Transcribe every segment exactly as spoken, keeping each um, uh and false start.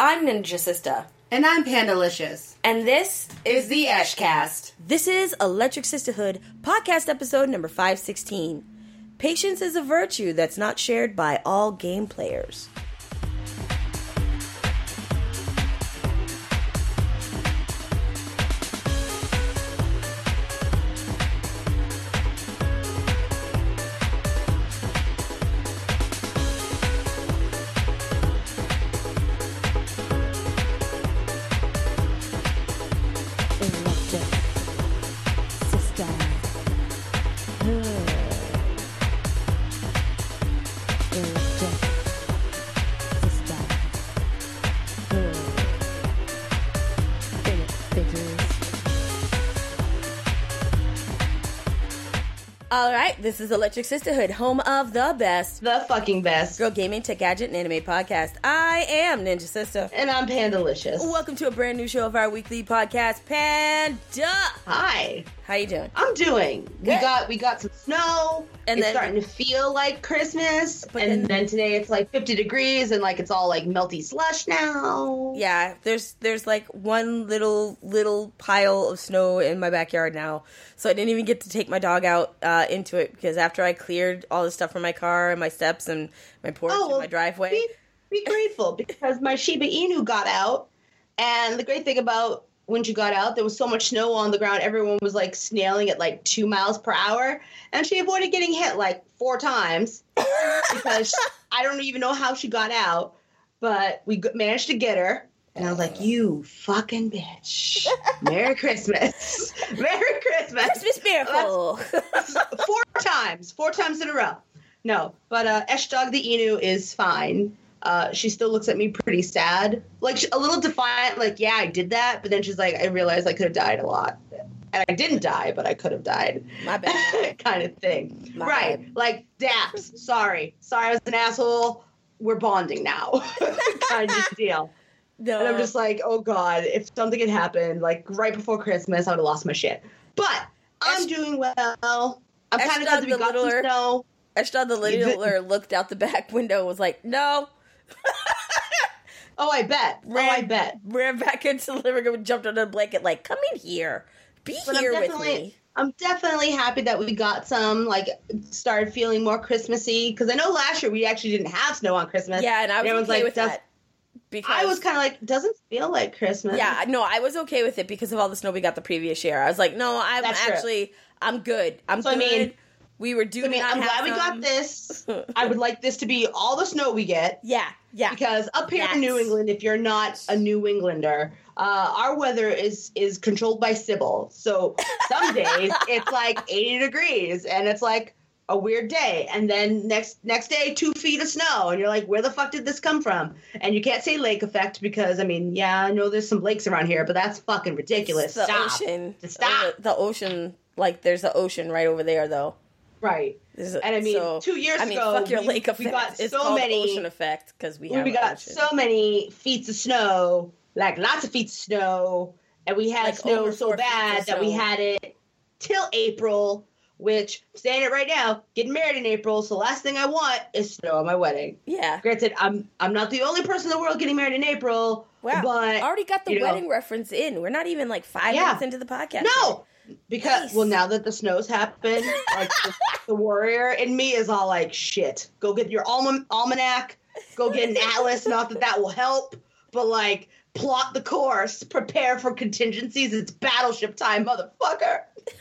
I'm Ninja Sister. And I'm Pandalicious. And this is the Eshcast. This is Electric Sisterhood, podcast episode number five sixteen. Patience is a virtue that's not shared by all game players. Alright, this is Electric Sisterhood, home of the best, The fucking best. girl gaming, tech gadget, and anime podcast. I am Ninja Sister. And I'm Pandalicious. Welcome to a brand new show of our weekly podcast, Panda. Hi. How you doing? I'm doing. We Good. got we got some snow. And it's then- starting to feel like Christmas. But and then- then, today it's like fifty degrees and like it's all like melty slush now. Yeah, there's there's like one little little pile of snow in my backyard now, so I didn't even get to take my dog out uh, into it because after I cleared all the stuff from my car and my steps and my porch Oh, and well, my driveway. Be, be grateful because my Shiba Inu got out. And the great thing about when she got out, there was so much snow on the ground. Everyone was like snailing at like two miles per hour. And she avoided getting hit like four times because I don't even know how she got out. But we g- managed to get her. And I was like, you fucking bitch. Merry Christmas. Merry Christmas. Christmas miracle. Four times. Four times in a row. No, but uh, Esh Dog the Inu is fine. Uh, she still looks at me pretty sad. Like, she, a little defiant, like, yeah, I did that. But then she's like, I realized I could have died a lot. And I didn't die, but I could have died. My bad. kind of thing. My right. bad. Like, Daps, sorry. Sorry I was an asshole. We're bonding now. kind of deal. No. And I'm just like, oh, God, if something had happened, like, right before Christmas, I would have lost my shit. But I'm Esh- doing well. I'm Esh kind of Dog glad that we the got some littler- snow. Ashton the littler looked out the back window and was like, no. Oh, I bet. Ran, oh, I bet. Ran back into the living room and jumped under the blanket like, come in here. Be But here I'm with definitely, me. I'm definitely happy that we got some, like, started feeling more Christmassy. Because I know last year we actually didn't have snow on Christmas. Yeah, and I was everyone's okay like, with does- that. Because I was kind of like, doesn't feel like Christmas. Yeah, no, I was okay with it because of all the snow we got the previous year. I was like, no, I'm That's true. actually, I'm good. I'm So, I good. mean- we were due I mean, to not I'm have glad we got some- this. I would like this to be all the snow we get. Yeah, yeah. Because up here Yes. in New England, if you're not a New Englander, uh, our weather is is controlled by Sybil. So some days it's like eighty degrees and it's like a weird day. And then next next day, two feet of snow. And you're like, where the fuck did this come from? And you can't say lake effect because, I mean, yeah, I know there's some lakes around here, but that's fucking ridiculous. It's the Stop. ocean. Stop. The, the ocean, like, there's an ocean right over there, though. Right. There's a- And I mean, so- two years I mean, ago, fuck your we- lake effect. we got it's so called many- ocean effect because we we have an got ocean. so many feet of snow, like lots of feet of snow, and we had Like snow over so four feet bad of that we snow. had it till April, which, I'm saying it right now, getting married in April, so last thing I want is snow at my wedding. Yeah. Granted, I'm I'm not the only person in the world getting married in April, Wow. but Already got the you know, wedding reference in. We're not even like five Yeah. minutes into the podcast. no! Because, Nice. well, now that the snow's happened, like, the, the warrior in me is all like, shit, go get your alma- almanac, go get an atlas, not that that will help, but, like, plot the course, prepare for contingencies, it's battleship time, motherfucker.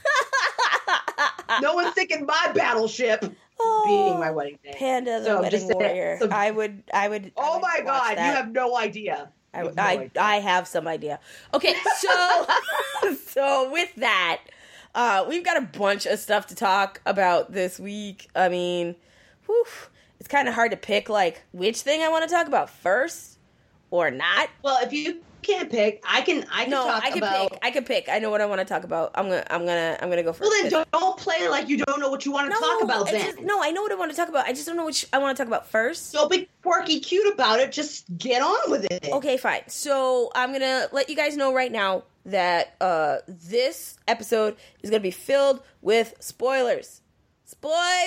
No one's thinking my battleship Oh, being my wedding day. Panda the So, wedding just saying, warrior. so- I would, I would. I Oh would my watch god, that. you have no idea. I, You have no I, idea. I have some idea. Okay, so so with that, uh, we've got a bunch of stuff to talk about this week. I mean, whew, it's kind of hard to pick like which thing I want to talk about first or not. Well, if you can't pick, I can I can No, talk I can about pick. I can pick. I know what I want to talk about. I'm gonna. I'm gonna. I'm gonna go first. Well, then don't, don't play like you don't know what you want to talk about. I Then just- no, I know what I want to talk about. I just don't know which I want to talk about first. don't be quirky cute about it. Just get on with it. Okay, fine. So I'm gonna let you guys know right now that uh, this episode is gonna be filled with spoilers.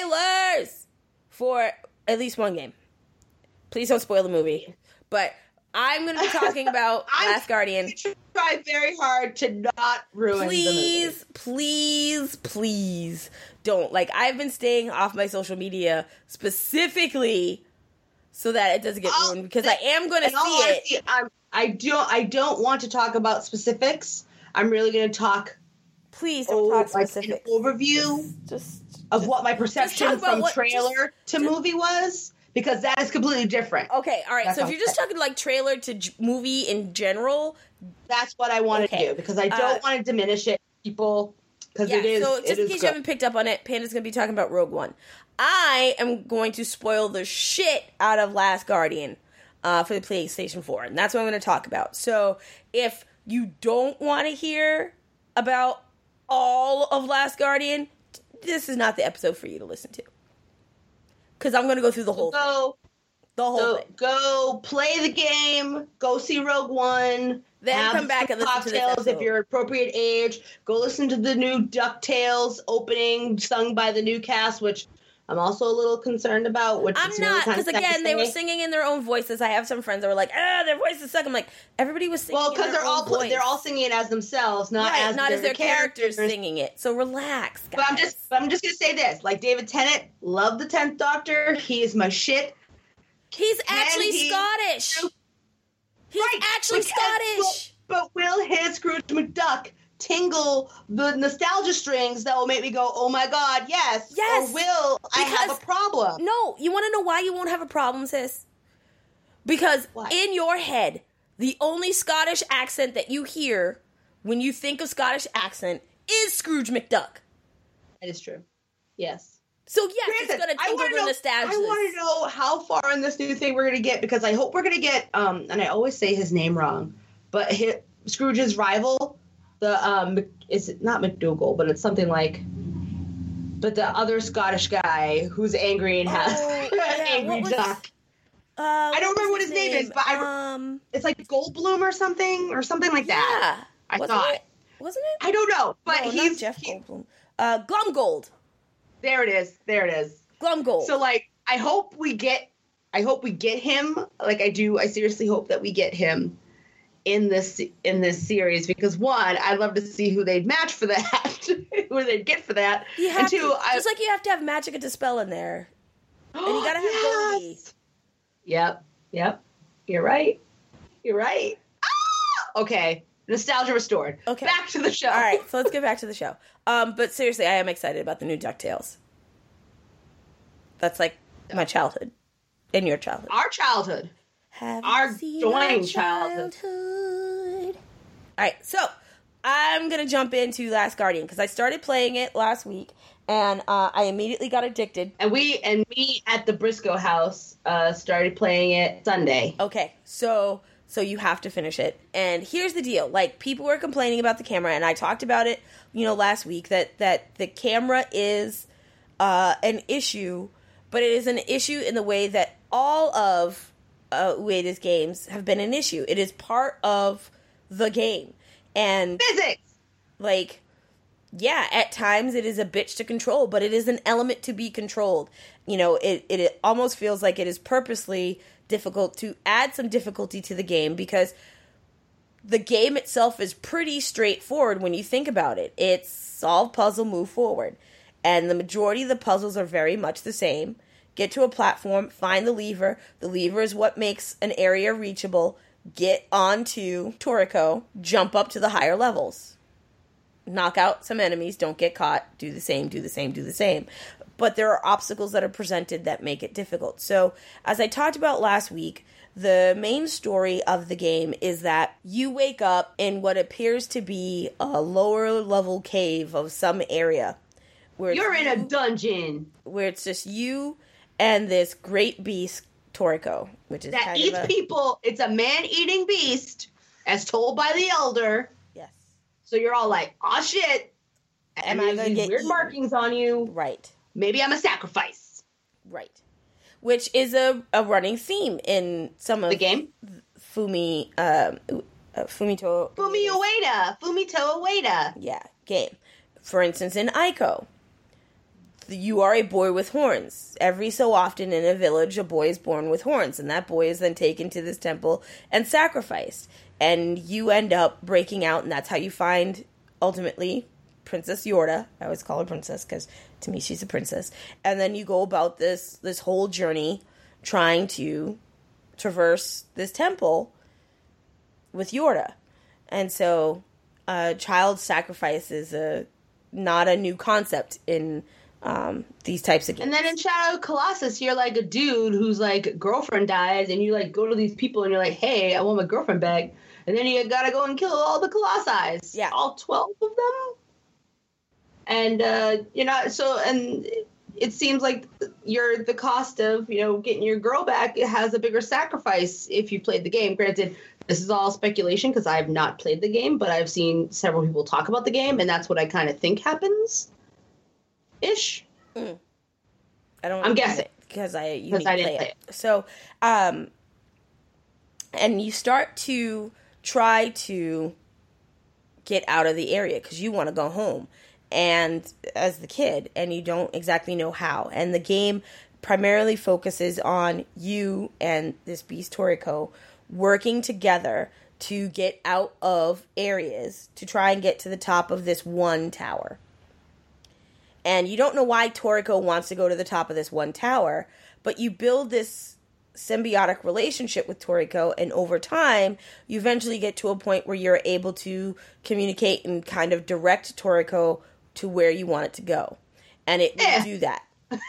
Spoilers for at least one game. Please don't spoil the movie. But I'm going to be talking about Last Guardian. I try very hard to not ruin Please, please, please don't. Like, I've been staying off my social media specifically so that it doesn't get I'll, ruined, because I am going to see honesty, it. I'm, I don't. I don't want to talk about specifics. I'm really going to talk. Please don't oh, talk specifics. Like an overview just, just of just, what my perception from what, trailer just, to just, movie was, because that is completely different. Okay, all right. That's so if you're just talking like trailer to j- movie in general, that's what I want okay. to do, because I don't uh, want to diminish it, people. Because yeah, it is. So just it in is case good. you haven't picked up on it, Panda's going to be talking about Rogue One. I am going to spoil the shit out of Last Guardian uh, for the PlayStation four, and that's what I'm going to talk about. So if you don't want to hear about all of Last Guardian, this is not the episode for you to listen to. Because I'm going to go through the whole go, thing. The whole so thing. Go play the game, go see Rogue One. Then come back and listen to this episode. If you're appropriate age, go listen to the new DuckTales opening sung by the new cast, which I'm also a little concerned about. Which I'm not, because really again, they were singing in their own voices. I have some friends that were like, "Ah, their voices suck." I'm like, everybody was singing. Well, because they're all voice. they're all singing it as themselves, not right, as not their as their characters. characters singing it. So relax, guys. But I'm just, but I'm just gonna say this: like David Tennant, love the tenth Doctor. He is my shit. He's Can actually he Scottish. Do- He's right, actually Scottish. But will his Scrooge McDuck tingle the nostalgia strings that will make me go, oh my god, yes? Yes. Or will I have a problem? No, you want to know why you won't have a problem, sis? Because what? In your head, the only Scottish accent that you hear when you think of Scottish accent is Scrooge McDuck. That is true. Yes. So yes, Granted, it's going to tingle the know, nostalgia. I want to know how far in this new thing we're going to get, because I hope we're going to get, um, and I always say his name wrong, but his, Scrooge's rival, the um, is it not McDougal, but it's something like, but the other Scottish guy who's angry and has oh, yeah. angry was, duck. Uh, I don't remember what his name, name is, but um, I, it's like Goldblum or something or something like that. Yeah, I wasn't thought. It? Wasn't it? I don't know, but no, he's not Jeff he, Goldblum. Uh, Glumgold. There it is. There it is. Glumgold. So like, I hope we get. I hope we get him. Like I do. I seriously hope that we get him in this in this series, because one, I'd love to see who they'd match for that, who they'd get for that. You have and two, to, I, just like you have to have Magic and Dispel in there, and you gotta have yes! Goldie. Yep. Yep. You're right. You're right. Ah! Okay. Nostalgia restored. Okay. Back to the show. All right, so let's get back to the show. Um, but seriously, I am excited about the new DuckTales. That's like my childhood. And your childhood. Our childhood. Have Our seen joint our childhood. childhood. All right, so I'm going to jump into Last Guardian because I started playing it last week, and uh, I immediately got addicted. And we and me at the Briscoe house uh, started playing it Sunday. Okay, so... So you have to finish it. And here's the deal. Like, people were complaining about the camera, and I talked about it, you know, last week, that, that the camera is uh, an issue, but it is an issue in the way that all of uh, Ueda's games have been an issue. It is part of the game. And physics! Like, yeah, at times it is a bitch to control, but it is an element to be controlled. You know, it, it, it almost feels like it is purposely difficult to add some difficulty to the game, because the game itself is pretty straightforward when you think about it. It's solve puzzle, move forward. And the majority of the puzzles are very much the same. Get to a platform, find the lever. The lever is what makes an area reachable. Get onto Toriko, jump up to the higher levels. Knock out some enemies, don't get caught, do the same, do the same, do the same. But there are obstacles that are presented that make it difficult. So, as I talked about last week, the main story of the game is that you wake up in what appears to be a lower level cave of some area. Where You're in you, a dungeon. Where it's just you and this great beast, Toriko, which is that kind eats of a, people. It's a man-eating beast, as told by the elder. Yes. So you're all like, "Aw, shit!" And Am I gonna these get weird eaten? markings on you? Right. Maybe I'm a sacrifice. Right. Which is a, a running theme in some of the game. Fumi um, uh, Fumito Fumi Ueda. Fumito Ueda. Yeah, game. For instance, in Ico, you are a boy with horns. Every so often in a village, a boy is born with horns, and that boy is then taken to this temple and sacrificed. And you end up breaking out, and that's how you find, ultimately, Princess Yorda. I always call her Princess, because to me she's a princess. And then you go about this, this whole journey trying to traverse this temple with Yorda. And so, uh, child sacrifice is a, not a new concept in um, these types of games. And then in Shadow of Colossus, you're like a dude whose like girlfriend dies, and you like go to these people and you're like, hey, I want my girlfriend back. And then you gotta go and kill all the Colossi. Yeah. All twelve of them. And, uh, you know, so, and it seems like you're the cost of, you know, getting your girl back. It has a bigger sacrifice if you played the game. Granted, this is all speculation because I have not played the game, but I've seen several people talk about the game, and that's what I kind of think happens. Ish. Mm. I don't. I'm guessing because I you because need I to didn't play play it. So, um, and you start to try to get out of the area because you want to go home, and as the kid, and you don't exactly know how. And the game primarily focuses on you and this beast Toriko working together to get out of areas to try and get to the top of this one tower. And you don't know why Toriko wants to go to the top of this one tower, but you build this symbiotic relationship with Toriko, and over time, you eventually get to a point where you're able to communicate and kind of direct Toriko to where you want it to go. And it will eh. do that.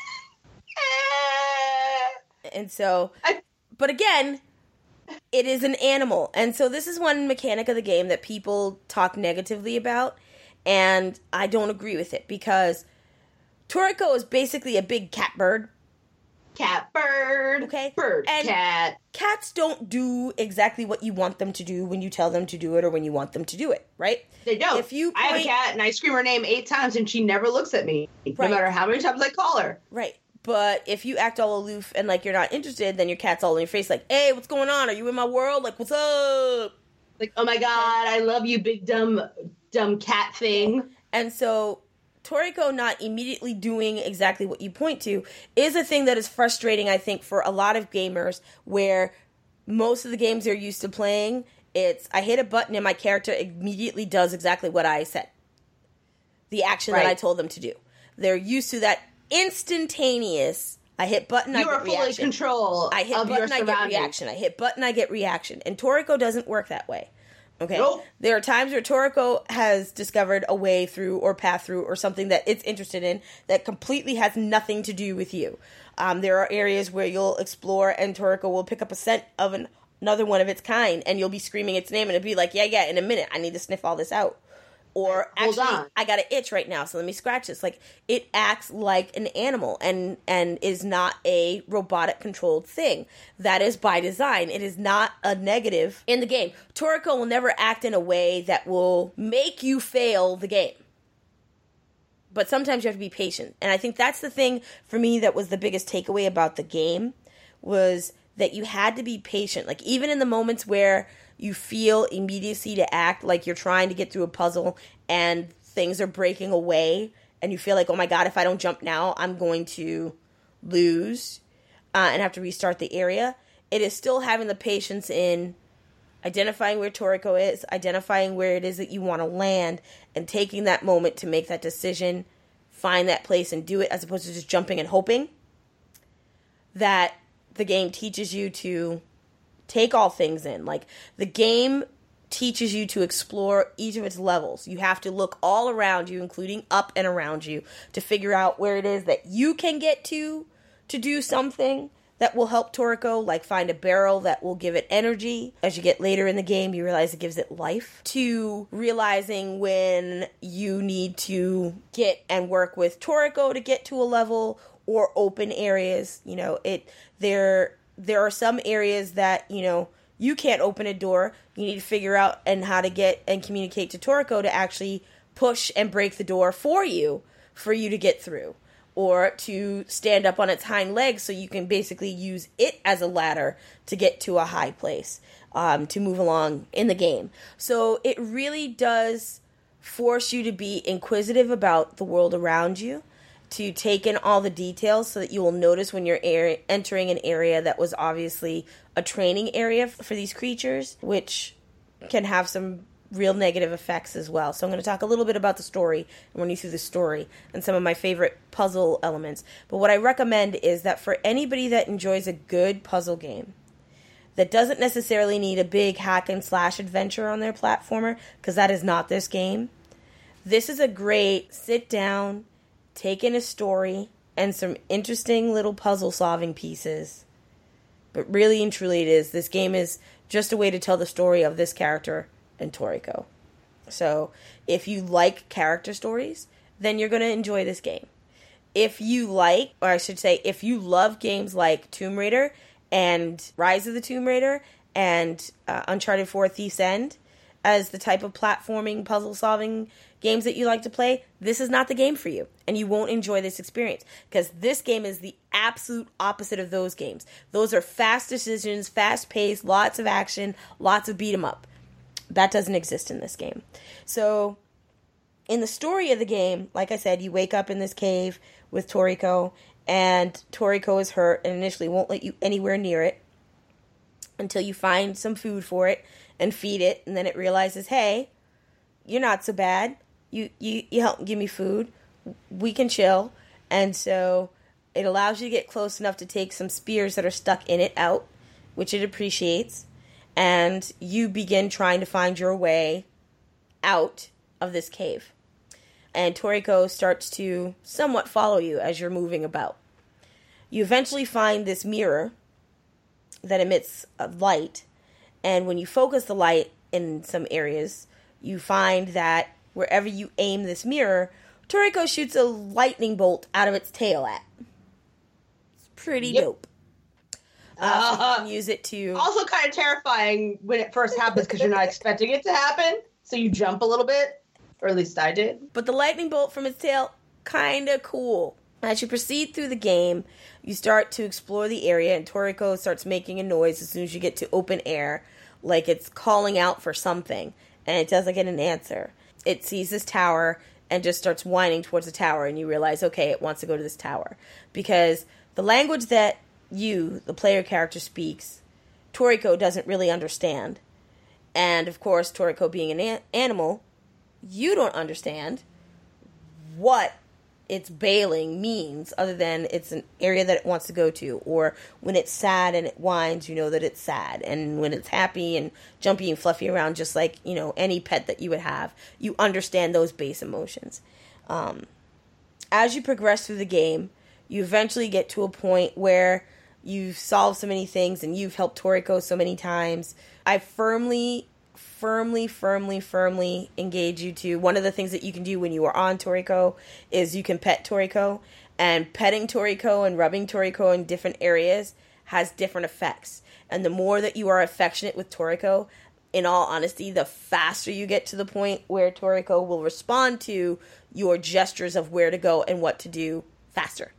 And so, but again, it is an animal. And so this is one mechanic of the game that people talk negatively about, and I don't agree with it, because Toriko is basically a big cat bird. Cat bird. Okay. Bird and cat. Cats don't do exactly what you want them to do when you tell them to do it or when you want them to do it, right? They don't. If you point, I have a cat and I scream her name eight times and she never looks at me, right. no matter how many times I call her. Right. But if you act all aloof and like you're not interested, then your cat's all in your face like, hey, what's going on? Are you in my world? Like, what's up? Like, oh my God, I love you, big dumb, dumb cat thing. And so Toriko not immediately doing exactly what you point to is a thing that is frustrating, I think, for a lot of gamers, where most of the games they're used to playing, it's, I hit a button and my character immediately does exactly what I said. The action right. that I told them to do. They're used to that instantaneous, I hit button, you I get reaction. You are fully control I hit of button, your I get reaction. I hit button, I get reaction. And Toriko doesn't work that way. Okay. Nope. There are times where Toriko has discovered a way through or path through or something that it's interested in that completely has nothing to do with you. Um, there are areas where you'll explore and Toriko will pick up a scent of an, another one of its kind, and you'll be screaming its name and it'll be like, yeah, yeah, in a minute, I need to sniff all this out. Or Hold actually, on. I got an itch right now, so let me scratch this. Like, it acts like an animal and and is not a robotic controlled thing. That is by design. It is not a negative in the game. Toriko will never act in a way that will make you fail the game. But sometimes you have to be patient. And I think that's the thing for me that was the biggest takeaway about the game, was that you had to be patient. Like, even in the moments where you feel immediacy to act like you're trying to get through a puzzle and things are breaking away and you feel like, oh my God, if I don't jump now, I'm going to lose uh, and have to restart the area. It is still having the patience in identifying where Toriko is, identifying where it is that you want to land, and taking that moment to make that decision, find that place and do it, as opposed to just jumping and hoping. That the game teaches you to take all things in. Like, the game teaches you to explore each of its levels. You have to look all around you, including up and around you, to figure out where it is that you can get to to do something that will help Toriko, like find a barrel that will give it energy. As you get later in the game, you realize it gives it life. To realizing when you need to get and work with Toriko to get to a level, or open areas. You know, it there there are some areas that, you know, you can't open a door. You need to figure out and how to get and communicate to Toriko to actually push and break the door for you, for you to get through. Or to stand up on its hind legs so you can basically use it as a ladder to get to a high place, um, to move along in the game. So it really does force you to be inquisitive about the world around you, to take in all the details so that you will notice when you're air- entering an area that was obviously a training area f- for these creatures, which can have some real negative effects as well. So I'm going to talk a little bit about the story and run you through the story and some of my favorite puzzle elements. But what I recommend is that for anybody that enjoys a good puzzle game, that doesn't necessarily need a big hack and slash adventure on their platformer, because that is not this game, this is a great sit down, take in a story, and some interesting little puzzle solving pieces. But really and truly it is. This game is just a way to tell the story of this character and Toriko. So if you like character stories, then you're going to enjoy this game. If you like, or I should say, if you love games like Tomb Raider and Rise of the Tomb Raider and uh, Uncharted four Thief's End as the type of platforming, puzzle-solving games that you like to play, this is not the game for you, and you won't enjoy this experience, because this game is the absolute opposite of those games. Those are fast decisions, fast-paced, lots of action, lots of beat-em-up. That doesn't exist in this game. So, in the story of the game, like I said, you wake up in this cave with Toriko, and Toriko is hurt and initially won't let you anywhere near it until you find some food for it and feed it, and then it realizes, hey, you're not so bad. You, you, you help give me food. We can chill. And so it allows you to get close enough to take some spears that are stuck in it out, which it appreciates. And you begin trying to find your way out of this cave. And Toriko starts to somewhat follow you as you're moving about. You eventually find this mirror that emits a light. And when you focus the light in some areas, you find that wherever you aim this mirror, Toriko shoots a lightning bolt out of its tail at. It's pretty yep. dope. Uh, uh, so you can use it to... Also kind of terrifying when it first happens because you're not expecting it to happen. So you jump a little bit. Or at least I did. But the lightning bolt from its tail, kind of cool. As you proceed through the game, you start to explore the area, and Toriko starts making a noise as soon as you get to open air, like it's calling out for something, and it doesn't get an answer. It sees this tower and just starts whining towards the tower, and you realize, okay, it wants to go to this tower. Because the language that you, the player character, speaks, Toriko doesn't really understand. And, of course, Toriko being an a- animal, you don't understand what its bailing means, other than it's an area that it wants to go to. Or when it's sad and it whines, you know that it's sad. And when it's happy and jumpy and fluffy around, just like, you know, any pet that you would have, you understand those base emotions. Um, as you progress through the game, you eventually get to a point where you've solved so many things and you've helped Toriko so many times. I firmly... firmly, firmly, firmly engage you to one of the things that you can do when you are on Toriko is you can pet Toriko, and petting Toriko and rubbing Toriko in different areas has different effects. And the more that you are affectionate with Toriko, in all honesty, the faster you get to the point where Toriko will respond to your gestures of where to go and what to do faster.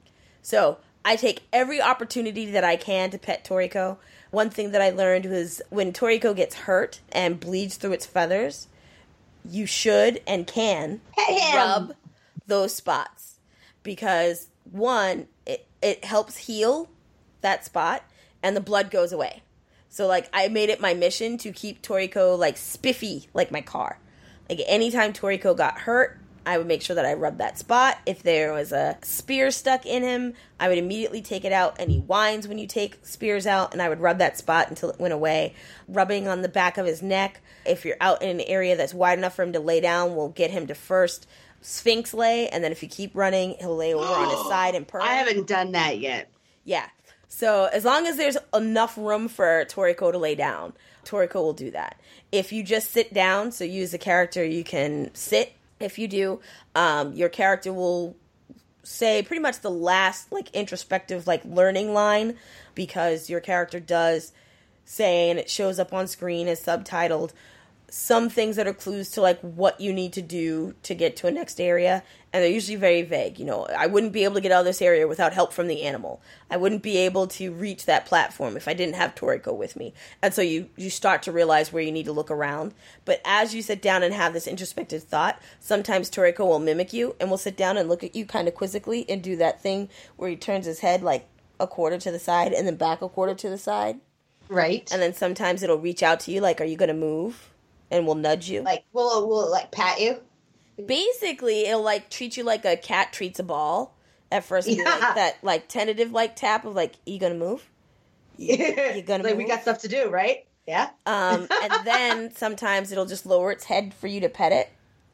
So I take every opportunity that I can to pet Toriko. One thing that I learned was when Toriko gets hurt and bleeds through its feathers, you should and can rub those spots. Because, one, it, it helps heal that spot, and the blood goes away. So, like, I made it my mission to keep Toriko, like, spiffy, like my car. Like, anytime Toriko got hurt, I would make sure that I rubbed that spot. If there was a spear stuck in him, I would immediately take it out. And he whines when you take spears out, and I would rub that spot until it went away. Rubbing on the back of his neck. If you're out in an area that's wide enough for him to lay down, we'll get him to first Sphinx lay, and then if you keep running, he'll lay over on his side and purr. I haven't done that yet. Yeah. So as long as there's enough room for Toriko to lay down, Toriko will do that. If you just sit down, so you as a character, you can sit. If you do, um, your character will say pretty much the last, like, introspective, like, learning line, because your character does say, and it shows up on screen as subtitled, some things that are clues to like what you need to do to get to a next area, and they're usually very vague. You know, I wouldn't be able to get out of this area without help from the animal. I wouldn't be able to reach that platform if I didn't have Toriko with me. And so you, you start to realize where you need to look around. But as you sit down and have this introspective thought, sometimes Toriko will mimic you and will sit down and look at you kind of quizzically and do that thing where he turns his head like a quarter to the side and then back a quarter to the side. Right. And then sometimes it'll reach out to you like, are you going to move? And will nudge you. Like, will it, will it, like, pat you? Basically, it'll, like, treat you like a cat treats a ball. At first, yeah. Like that, like, tentative, like, tap of, like, you gonna move? Yeah. You gonna like, move? We got stuff to do, right? Yeah. Um, and then sometimes it'll just lower its head for you to pet it.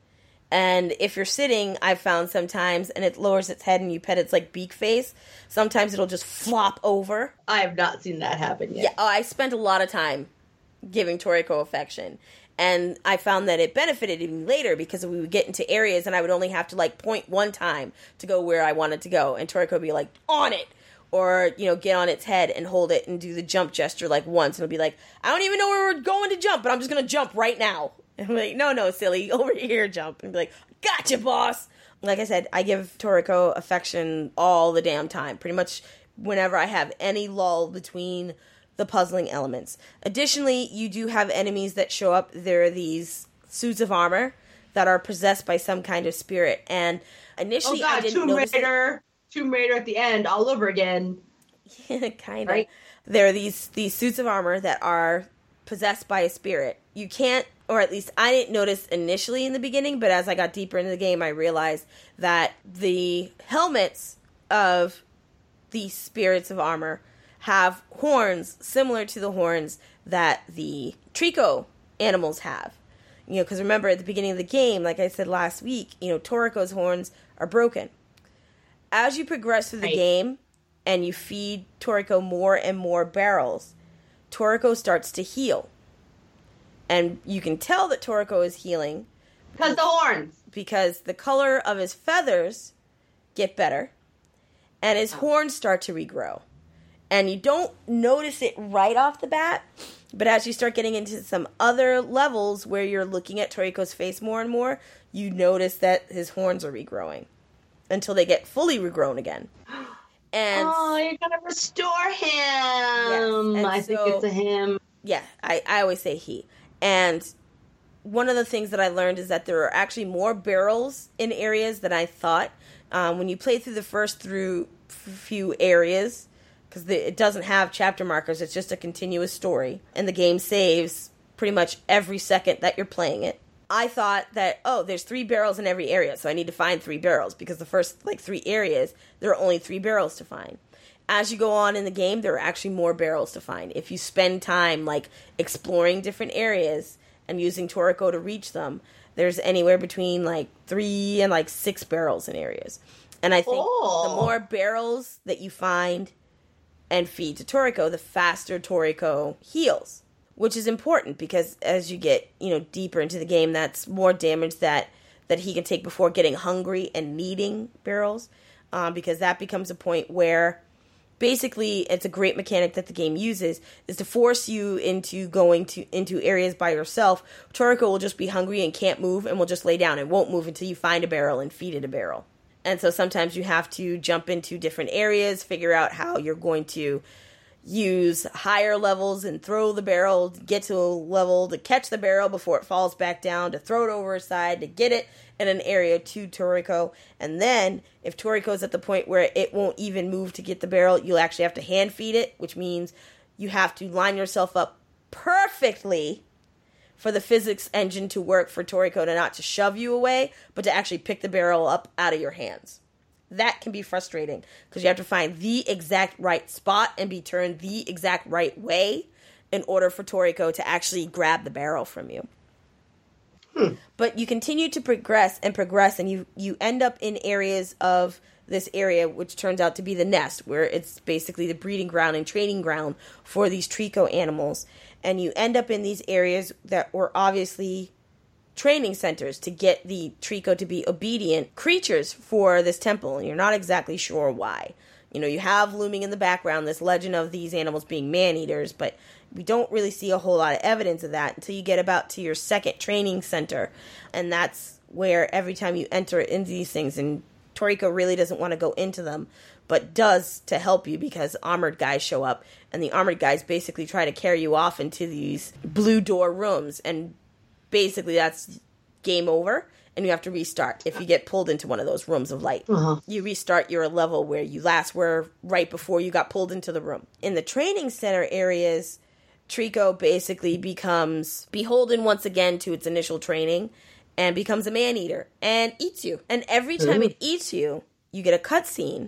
And if you're sitting, I've found sometimes, and it lowers its head and you pet its, like, beak face, sometimes it'll just flop over. I have not seen that happen yet. Yeah, oh, I spent a lot of time giving Toriko affection. And I found that it benefited me later because we would get into areas and I would only have to, like, point one time to go where I wanted to go. And Toriko would be like, on it! Or, you know, get on its head and hold it and do the jump gesture, like, once. And it'll be like, I don't even know where we're going to jump, but I'm just going to jump right now. And I'm like, no, no, silly, over here, jump. And be like, gotcha, boss! Like I said, I give Toriko affection all the damn time. Pretty much whenever I have any lull between the puzzling elements. Additionally, you do have enemies that show up. There are these suits of armor that are possessed by some kind of spirit. And initially, oh God, I didn't Tomb notice Raider, it. Tomb Raider at the end, all over again. Yeah, kind of. Right? There are these these suits of armor that are possessed by a spirit. You can't, or at least I didn't notice initially in the beginning, but as I got deeper into the game, I realized that the helmets of these spirits of armor have horns similar to the horns that the Trico animals have. You know, because remember at the beginning of the game, like I said last week, you know, Toriko's horns are broken. As you progress through the right. game and you feed Toriko more and more barrels, Toriko starts to heal. And you can tell that Toriko is healing. Because the horns. Because the color of his feathers get better. And his horns start to regrow. And you don't notice it right off the bat, but as you start getting into some other levels where you're looking at Toriko's face more and more, you notice that his horns are regrowing until they get fully regrown again. And oh, you're gonna restore him. Yes, I so, think it's a him. Yeah, I, I always say he. And one of the things that I learned is that there are actually more barrels in areas than I thought. Um, when you play through the first through few areas, because it doesn't have chapter markers, it's just a continuous story, and the game saves pretty much every second that you're playing it. I thought that, oh, there's three barrels in every area, so I need to find three barrels, because the first, like, three areas, there are only three barrels to find. As you go on in the game, there are actually more barrels to find. If you spend time, like, exploring different areas and using Toriko to reach them, there's anywhere between, like, three and, like, six barrels in areas. And I think oh. the more barrels that you find and feed to Toriko, the faster Toriko heals, which is important because as you get, you know, deeper into the game, that's more damage that, that he can take before getting hungry and needing barrels, um, because that becomes a point where basically it's a great mechanic that the game uses is to force you into going to into areas by yourself. Toriko will just be hungry and can't move and will just lay down and won't move until you find a barrel and feed it a barrel. And so sometimes you have to jump into different areas, figure out how you're going to use higher levels and throw the barrel, get to a level to catch the barrel before it falls back down, to throw it over a side, to get it in an area to Toriko. And then if Toriko's at the point where it won't even move to get the barrel, you'll actually have to hand feed it, which means you have to line yourself up perfectly for the physics engine to work for Toriko to not to shove you away, but to actually pick the barrel up out of your hands. That can be frustrating because you have to find the exact right spot and be turned the exact right way in order for Toriko to actually grab the barrel from you. Hmm. But you continue to progress and progress, and you, you end up in areas of this area, which turns out to be the nest, where it's basically the breeding ground and training ground for these Trico animals. And you end up in these areas that were obviously training centers to get the Trico to be obedient creatures for this temple, and you're not exactly sure why. You know, you have looming in the background this legend of these animals being man-eaters, but we don't really see a whole lot of evidence of that until you get about to your second training center. And that's where every time you enter into these things, and Toriko really doesn't want to go into them, but does to help you because armored guys show up, and the armored guys basically try to carry you off into these blue door rooms, and basically that's game over, and you have to restart if you get pulled into one of those rooms of light. Uh-huh. You restart your level where you last were right before you got pulled into the room. In the training center areas, Trico basically becomes beholden once again to its initial training and becomes a man-eater and eats you. And every time Ooh. It eats you, you get a cutscene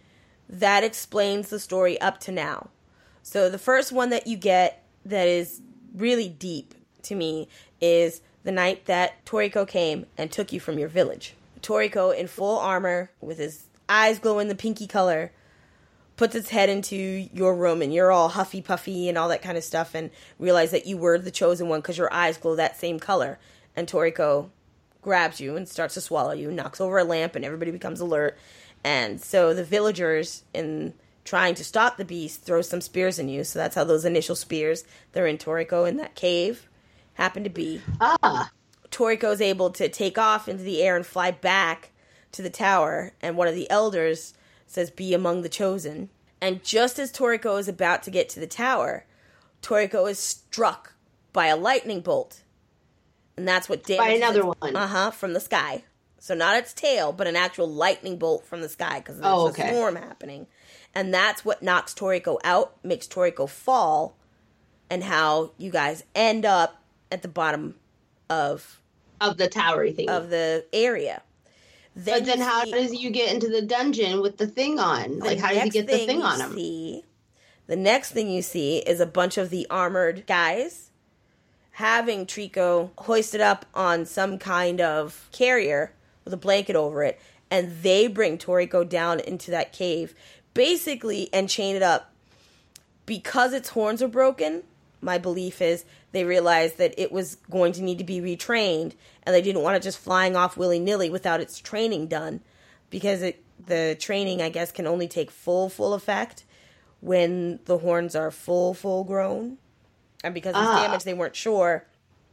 that explains the story up to now. So the first one that you get that is really deep to me is the night that Toriko came and took you from your village. Toriko, in full armor, with his eyes glowing the pinky color, puts its head into your room, and you're all huffy puffy and all that kind of stuff, and realize that you were the chosen one because your eyes glow that same color. And Toriko grabs you and starts to swallow you, knocks over a lamp, and everybody becomes alert. And so the villagers, in trying to stop the beast, throw some spears in you. So that's how those initial spears, they're in Toriko in that cave, happen to be. Ah. Toriko is able to take off into the air and fly back to the tower. And one of the elders says, "Be among the chosen." And just as Toriko is about to get to the tower, Toriko is struck by a lightning bolt. And that's what damages by another its, one. Uh-huh, from the sky. So not its tail, but an actual lightning bolt from the sky because there's oh, okay. a storm happening. And that's what knocks Toriko out, makes Toriko fall, and how you guys end up at the bottom of... Of the towery thing. Of the area. Then but then how see, does you get into the dungeon with the thing on? Like, how does he get the thing on him? See, the next thing you see is a bunch of the armored guys having Trico hoisted up on some kind of carrier with a blanket over it, and they bring Toriko down into that cave, basically, and chain it up. Because its horns are broken, my belief is they realized that it was going to need to be retrained, and they didn't want it just flying off willy-nilly without its training done, because it, the training, I guess, can only take full, full effect when the horns are full, full grown. And because of ah. damage, they weren't sure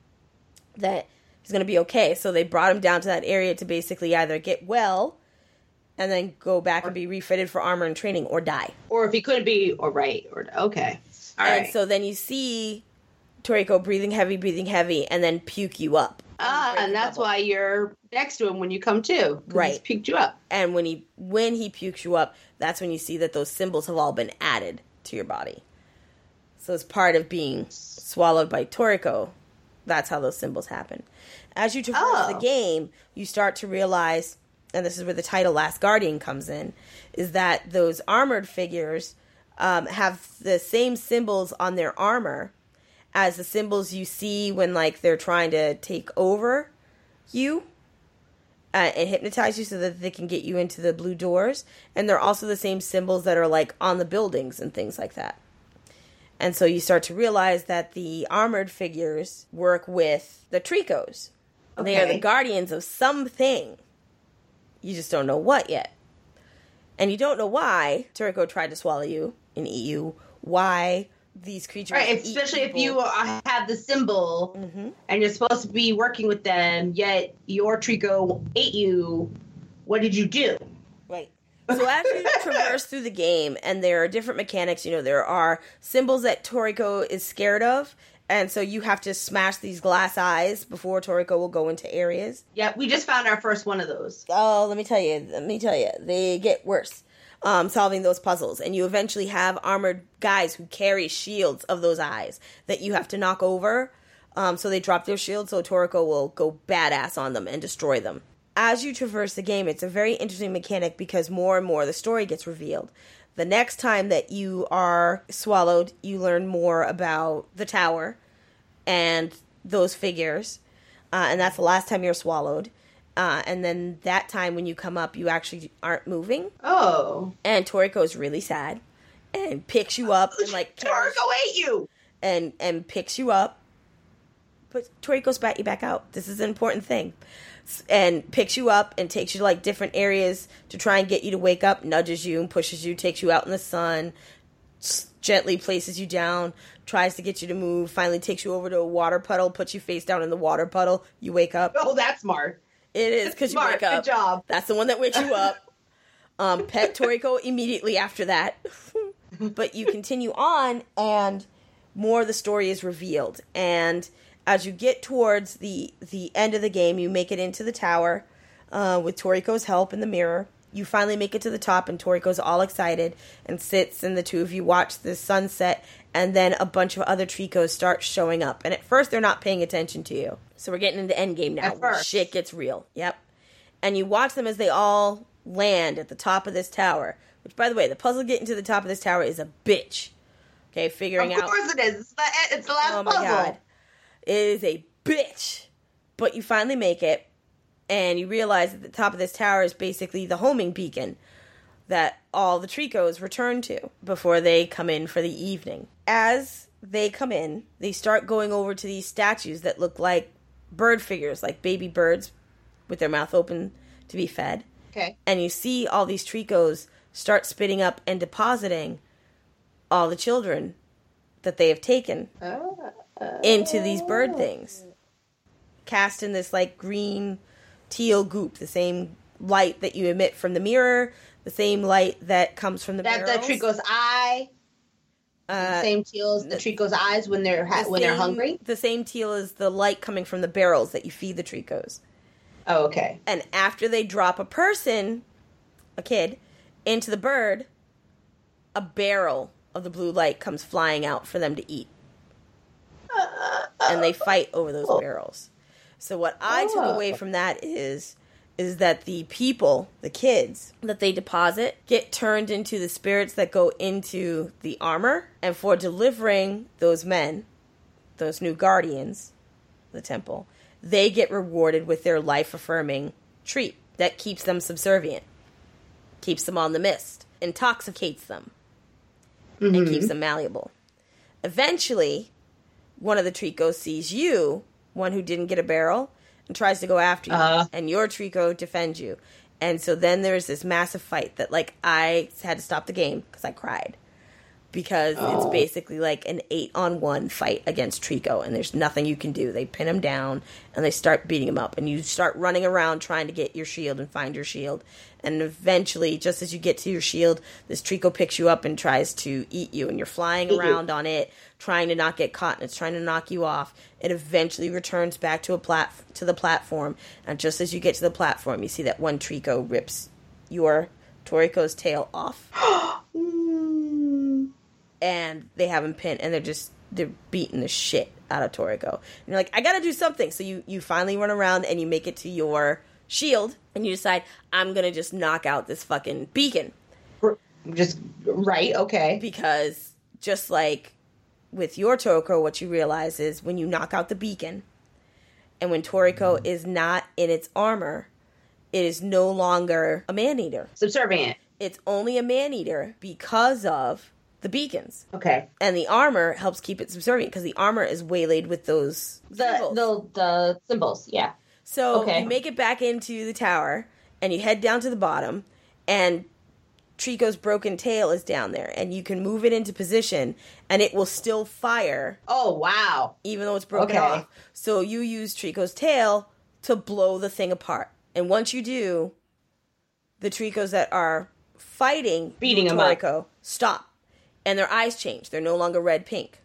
that he's going to be okay. So they brought him down to that area to basically either get well and then go back or, and be refitted for armor and training, or die. Or if he couldn't be, or right, or okay. All and right. so then you see Toriko breathing heavy, breathing heavy, and then puke you up. Ah, and that's bubble. Why you're next to him when you come to. Right. He's puked you up. And when he when he pukes you up, that's when you see that those symbols have all been added to your body. So as part of being swallowed by Toriko, that's how those symbols happen. As you traverse oh. the game, you start to realize, and this is where the title Last Guardian comes in, is that those armored figures um, have the same symbols on their armor as the symbols you see when, like, they're trying to take over you uh, and hypnotize you so that they can get you into the blue doors. And they're also the same symbols that are, like, on the buildings and things like that. And so you start to realize that the armored figures work with the Tricos. Okay. They are the guardians of something. You just don't know what yet. And you don't know why Toriko tried to swallow you and eat you. Why these creatures right, especially if you have the symbol mm-hmm. and you're supposed to be working with them, yet your Trico ate you. What did you do? Right. So as you traverse through the game, and there are different mechanics, you know, there are symbols that Toriko is scared of, and so you have to smash these glass eyes before Toriko will go into areas. Yeah, we just found our first one of those. Oh, let me tell you, let me tell you, they get worse, um, solving those puzzles, and you eventually have armored guys who carry shields of those eyes that you have to knock over, um, so they drop their shields, so Toriko will go badass on them and destroy them. As you traverse the game, it's a very interesting mechanic because more and more the story gets revealed. The next time that you are swallowed, you learn more about the tower and those figures. Uh, and that's the last time you're swallowed. Uh, and then that time when you come up, you actually aren't moving. Oh. And Toriko is really sad and picks you up and like Toriko ate you! And, and picks you up. But Toriko spat you back out. This is an important thing. And picks you up and takes you to, like, different areas to try and get you to wake up, nudges you and pushes you, takes you out in the sun, gently places you down, tries to get you to move, finally takes you over to a water puddle, puts you face down in the water puddle. You wake up. Oh, that's smart. It is, because you wake up. Good job. That's the one that wakes you up. Um, pet Toriko immediately after that. But you continue on, and more of the story is revealed. And as you get towards the, the end of the game, you make it into the tower uh, with Toriko's help in the mirror. You finally make it to the top, and Toriko's all excited and sits, and the two of you watch the sunset, and then a bunch of other Tricos start showing up. And at first, they're not paying attention to you. So we're getting into endgame now. At first. Shit gets real. Yep. And you watch them as they all land at the top of this tower. Which, by the way, the puzzle getting to the top of this tower is a bitch. Okay, figuring out... Of course out, it is. It's the, it's the last oh my puzzle. God. It is a bitch. But you finally make it. And you realize that the top of this tower is basically the homing beacon that all the Tricos return to before they come in for the evening. As they come in, they start going over to these statues that look like bird figures, like baby birds with their mouth open to be fed. Okay. And you see all these Tricos start spitting up and depositing all the children that they have taken uh, uh, into these bird things. Cast in this, like, green... teal goop, the same light that you emit from the mirror, the same light that comes from the That's barrels. the Trico's eye. Uh, the same teal as the Trico's eyes when they're ha- the when same, they're hungry. The same teal as the light coming from the barrels that you feed the Tricos. Oh, okay. And after they drop a person, a kid, into the bird, a barrel of the blue light comes flying out for them to eat. And they fight over those Oh. barrels. So what I Oh. took away from that is is that the people, the kids that they deposit, get turned into the spirits that go into the armor. And for delivering those men, those new guardians, the temple, they get rewarded with their life-affirming treat that keeps them subservient, keeps them on the mist, intoxicates them, Mm-hmm. and keeps them malleable. Eventually, one of the Tricos sees you, one who didn't get a barrel, and tries to go after you. Uh-huh. And your Trico defends you. And so then there's this massive fight that, like, I had to stop the game because I cried. Because Oh. it's basically like an eight-on-one fight against Trico, and there's nothing you can do. They pin him down, and they start beating him up. And you start running around trying to get your shield and find your shield. And eventually, just as you get to your shield, this Trico picks you up and tries to eat you. And you're flying Eat around you. on it, trying to not get caught, and it's trying to knock you off. It eventually returns back to a plat- to the platform. And just as you get to the platform, you see that one Trico rips your Toriko's tail off. Mm. And they have him pinned, and they're just, they're beating the shit out of Toriko. And you're like, I gotta do something. So you, you finally run around, and you make it to your shield, and you decide, I'm gonna just knock out this fucking beacon. Just, right, okay. Because just like with your Toriko, what you realize is when you knock out the beacon, and when Toriko is not in its armor, it is no longer a man-eater. Subservient. It's only a man-eater because of the beacons. Okay. And the armor helps keep it subservient because the armor is waylaid with those The, symbols. the, the symbols, yeah. So okay. you make it back into the tower, and you head down to the bottom, and Trico's broken tail is down there, and you can move it into position, and it will still fire, Oh, wow. even though it's broken Okay. off. So you use Trico's tail to blow the thing apart. And once you do, the Tricos that are fighting Beating you, him up. Toriko stop, and their eyes change. They're no longer red-pink.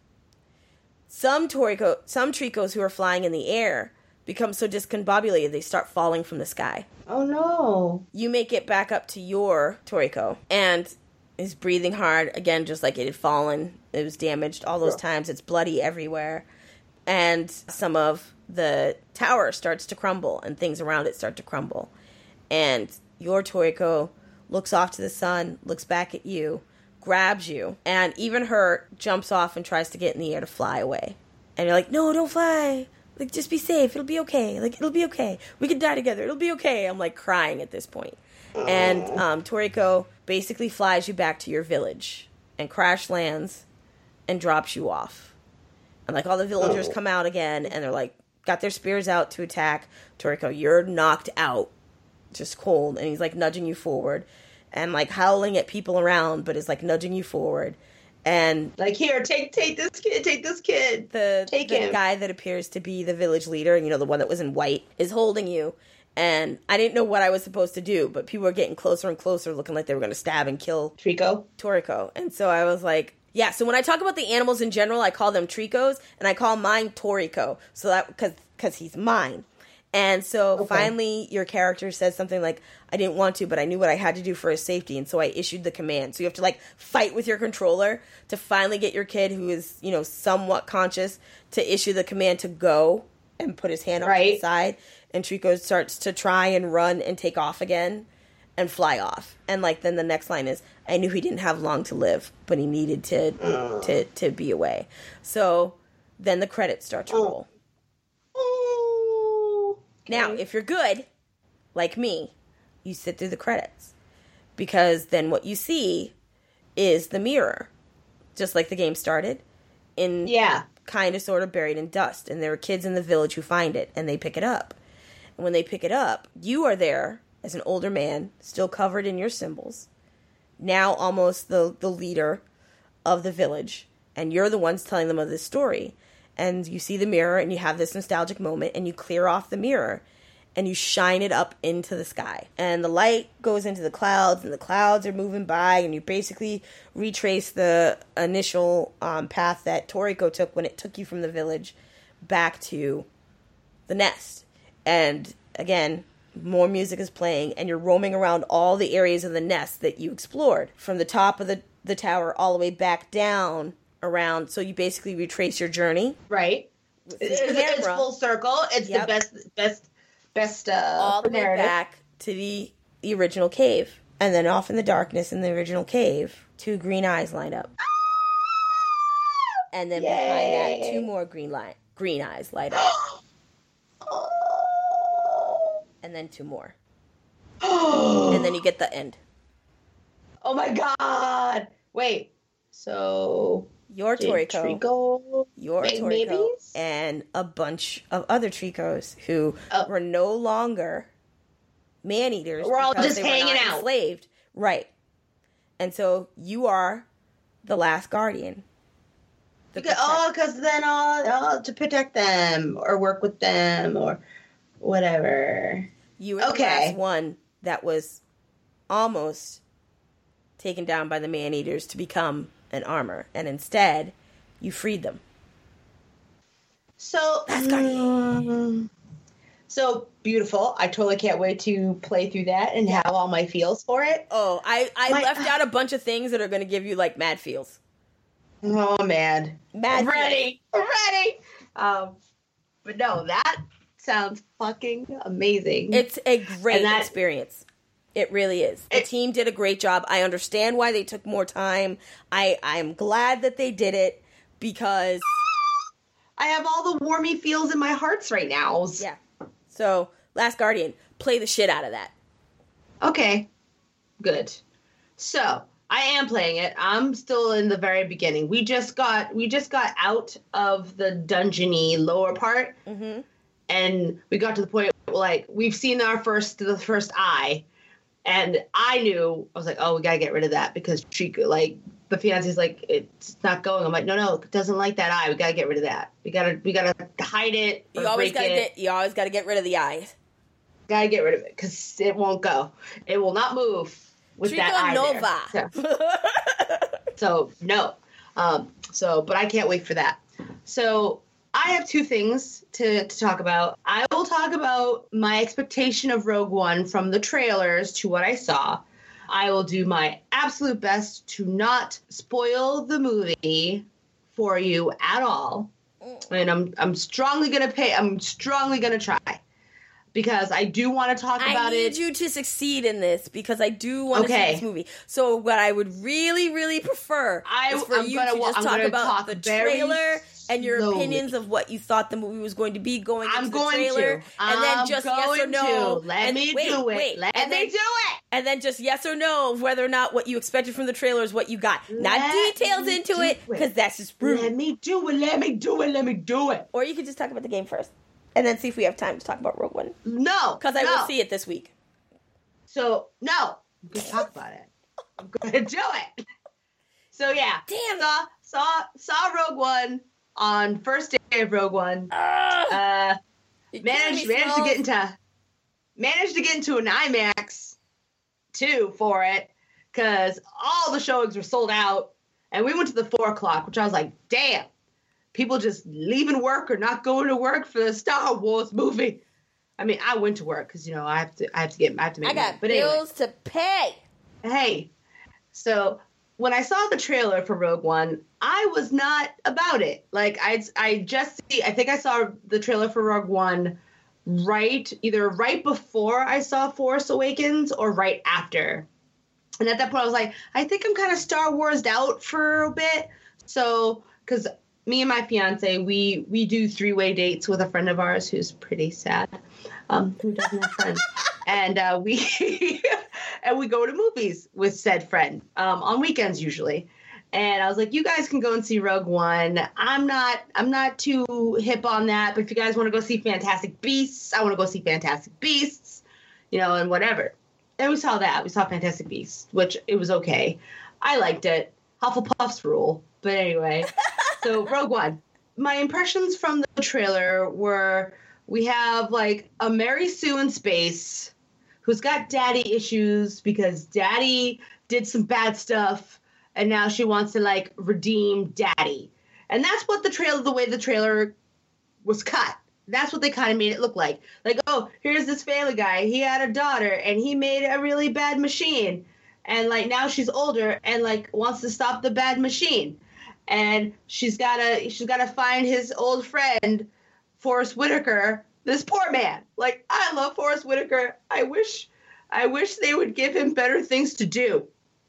Some Toriko, some Tricos who are flying in the air become so discombobulated they start falling from the sky. Oh, no. You make it back up to your Toriko, and is breathing hard, again, just like it had fallen. It was damaged all those Sure. times. It's bloody everywhere. And some of the tower starts to crumble, and things around it start to crumble. And your Toriko looks off to the sun, looks back at you, grabs you, and even her jumps off and tries to get in the air to fly away. And you're like, no, don't fly. Like, just be safe. It'll be okay. Like, it'll be okay. We can die together. It'll be okay. I'm, like, crying at this point. And um, Toriko basically flies you back to your village and crash lands and drops you off. And, like, all the villagers come out again, and they're, like, got their spears out to attack. Toriko, you're knocked out. Just cold. And he's, like, nudging you forward. And, like, howling at people around, but is, like, nudging you forward. And like, here, take take this kid, take this kid. The, take the him. guy that appears to be the village leader, you know, the one that was in white, is holding you. And I didn't know what I was supposed to do, but people were getting closer and closer, looking like they were going to stab and kill Trico. Toriko. And so I was like, yeah, so when I talk about the animals in general, I call them Tricos, and I call mine Toriko. So that, because because he's mine. And so okay. finally your character says something like, I didn't want to, but I knew what I had to do for his safety, and so I issued the command. So you have to, like, fight with your controller to finally get your kid, who is, you know, somewhat conscious, to issue the command to go and put his hand up right. to the side. And Trico starts to try and run and take off again and fly off. And, like, then the next line is, I knew he didn't have long to live, but he needed to uh. to, to be away. So then the credits start to roll. Okay. Now, if you're good, like me, you sit through the credits. Because then what you see is the mirror. Just like the game started. In yeah. kind of sort of buried in dust. And there are kids in the village who find it, and they pick it up. And when they pick it up, you are there as an older man, still covered in your symbols. Now almost the, the leader of the village. And you're the ones telling them of this story. And you see the mirror, and you have this nostalgic moment, and you clear off the mirror, and you shine it up into the sky. And the light goes into the clouds, and the clouds are moving by, and you basically retrace the initial um, path that Toriko took when it took you from the village back to the nest. And again, more music is playing, and you're roaming around all the areas of the nest that you explored, from the top of the, the tower all the way back down around, so you basically retrace your journey. Right. It's, it's full circle. It's yep. the best, best, best, uh, all the way back to the, the original cave. And then off in the darkness in the original cave, two green eyes light up. And then Yay. behind that, two more green light, green eyes light up. And then two more. And then you get the end. Oh my god! Wait, so... Your Toriko, Trico your Toriko, babies? And a bunch of other Tricos who oh. were no longer man-eaters. We're all just they hanging were not out. Enslaved. Right. And so you are the last guardian. The because, oh, because then I'll, I'll to protect them or work with them or whatever. You were okay. the last one that was almost taken down by the man-eaters to become an armor, and instead you freed them. So that's um, so beautiful. I totally can't wait to play through that and have all my feels for it. Oh, I, I my, left out a bunch of things that are going to give you like mad feels. Oh man, mad ready, feels. ready. Um, but no, that sounds fucking amazing. It's a great that, experience. It really is. The it, team did a great job. I understand why they took more time. I I'm glad that they did it because I have all the warmy feels in my hearts right now. Yeah. So, Last Guardian, play the shit out of that. Okay. Good. So, I am playing it. I'm still in the very beginning. We just got we just got out of the dungeony lower part. Mm-hmm. And we got to the point where, like, we've seen our first the first eye. And I knew, I was like, oh, we got to get rid of that because, she, like, the fiance's like, it's not going. I'm like, no, no, it doesn't like that eye. We got to get rid of that. We got to we got to hide it or you always break gotta it. Get, you always got to get rid of the eyes. Got to get rid of it because it won't go. It will not move with Trico that eye Nova. There. So, so, no. Um, so, but I can't wait for that. So, I have two things to, to talk about. I will talk about my expectation of Rogue One from the trailers to what I saw. I will do my absolute best to not spoil the movie for you at all. And I'm I'm strongly gonna pay I'm strongly gonna try. Because I do want to talk about it. I need you to succeed in this because I do want okay. to see this movie. So what I would really, really prefer I, is for I'm you gonna, to just I'm talk about talk the trailer and your slowly. opinions of what you thought the movie was going to be going I'm into going the trailer. To. And then I'm just yes or no. To. Let and me wait, do it. Wait, Let and me then, do it. And then just yes or no of whether or not what you expected from the trailer is what you got. Let Not details into it because that's just rude. Let me do it. Let me do it. Let me do it. Or you could just talk about the game first. And then see if we have time to talk about Rogue One. No. Because I no. will see it this week. So, no. I'm going to talk about it. I'm going to do it. So yeah, Damn. saw saw saw Rogue One on first day of Rogue One. Uh, managed me, managed to get into managed to get into an IMAX too for it because all the showings were sold out, and we went to the four o'clock, which I was like, damn, people just leaving work or not going to work for the Star Wars movie. I mean, I went to work because you know I have to I have to get I have to make I got money. But bills anyway. to pay. Hey, so when I saw the trailer for Rogue One, I was not about it. Like, I, I just see, I think I saw the trailer for Rogue One right, either right before I saw Force Awakens or right after. And at that point, I was like, I think I'm kind of Star Wars'd out for a bit. So, because me and my fiance, we, we do three-way dates with a friend of ours who's pretty sad, um, who doesn't have friends. And uh, we and we go to movies with said friend um, on weekends usually. And I was like, you guys can go and see Rogue One. I'm not I'm not too hip on that, but if you guys want to go see Fantastic Beasts, I want to go see Fantastic Beasts, you know, and whatever. And we saw that. We saw Fantastic Beasts, which it was okay. I liked it. Hufflepuffs rule. But anyway, so Rogue One. My impressions from the trailer were we have like a Mary Sue in space who's got daddy issues because daddy did some bad stuff and now she wants to like redeem daddy. And that's what the trailer, the way the trailer was cut. That's what they kind of made it look like. Like, oh, here's this family guy. He had a daughter and he made a really bad machine. And like now she's older and like wants to stop the bad machine. And she's gotta she's gotta find his old friend, Forrest Whitaker, this poor man. Like, I love Forrest Whitaker. I wish I wish they would give him better things to do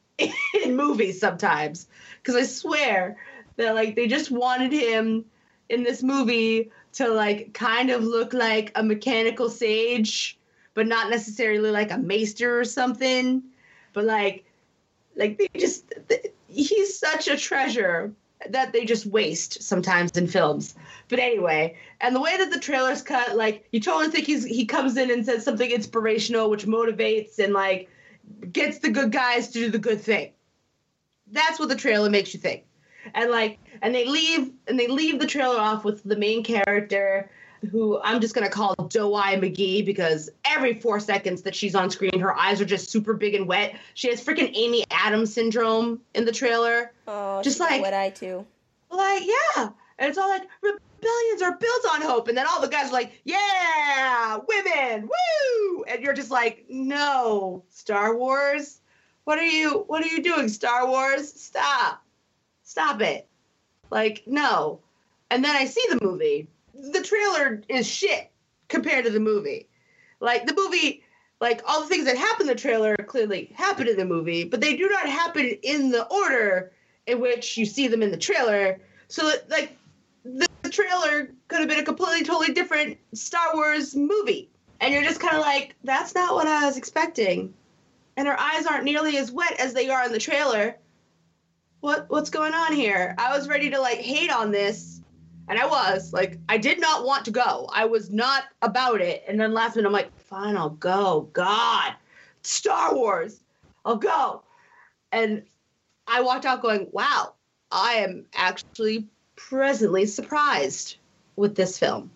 in movies sometimes. Because I swear that, like, they just wanted him in this movie to, like, kind of look like a mechanical sage, but not necessarily like a maester or something. But, like, like they just, he's such a treasure that they just waste sometimes in films. But anyway, and the way that the trailer's cut, like, you totally think he's he comes in and says something inspirational, which motivates and, like, gets the good guys to do the good thing. That's what the trailer makes you think. And, like, and they leave, and they leave the trailer off with the main character, who I'm just going to call Doe-Eye McGee, because every four seconds that she's on screen, her eyes are just super big and wet. She has freaking Amy Adams syndrome in the trailer. Oh, just she's like, got wet eye too. Like, yeah. And it's all like, rebellions are built on hope. And then all the guys are like, yeah, women, woo! And you're just like, no, Star Wars? What are you, what are you doing, Star Wars? Stop. Stop it. Like, no. And then I see the movie. The trailer is shit compared to the movie. Like, the movie, like, all the things that happen in the trailer clearly happen in the movie, but they do not happen in the order in which you see them in the trailer. So, like, the, the trailer could have been a completely, totally different Star Wars movie. And you're just kind of like, that's not what I was expecting. And her eyes aren't nearly as wet as they are in the trailer. What What's going on here? I was ready to, like, hate on this. And I was, like, I did not want to go. I was not about it. And then last minute, I'm like, fine, I'll go. God, Star Wars, I'll go. And I walked out going, wow, I am actually presently surprised with this film.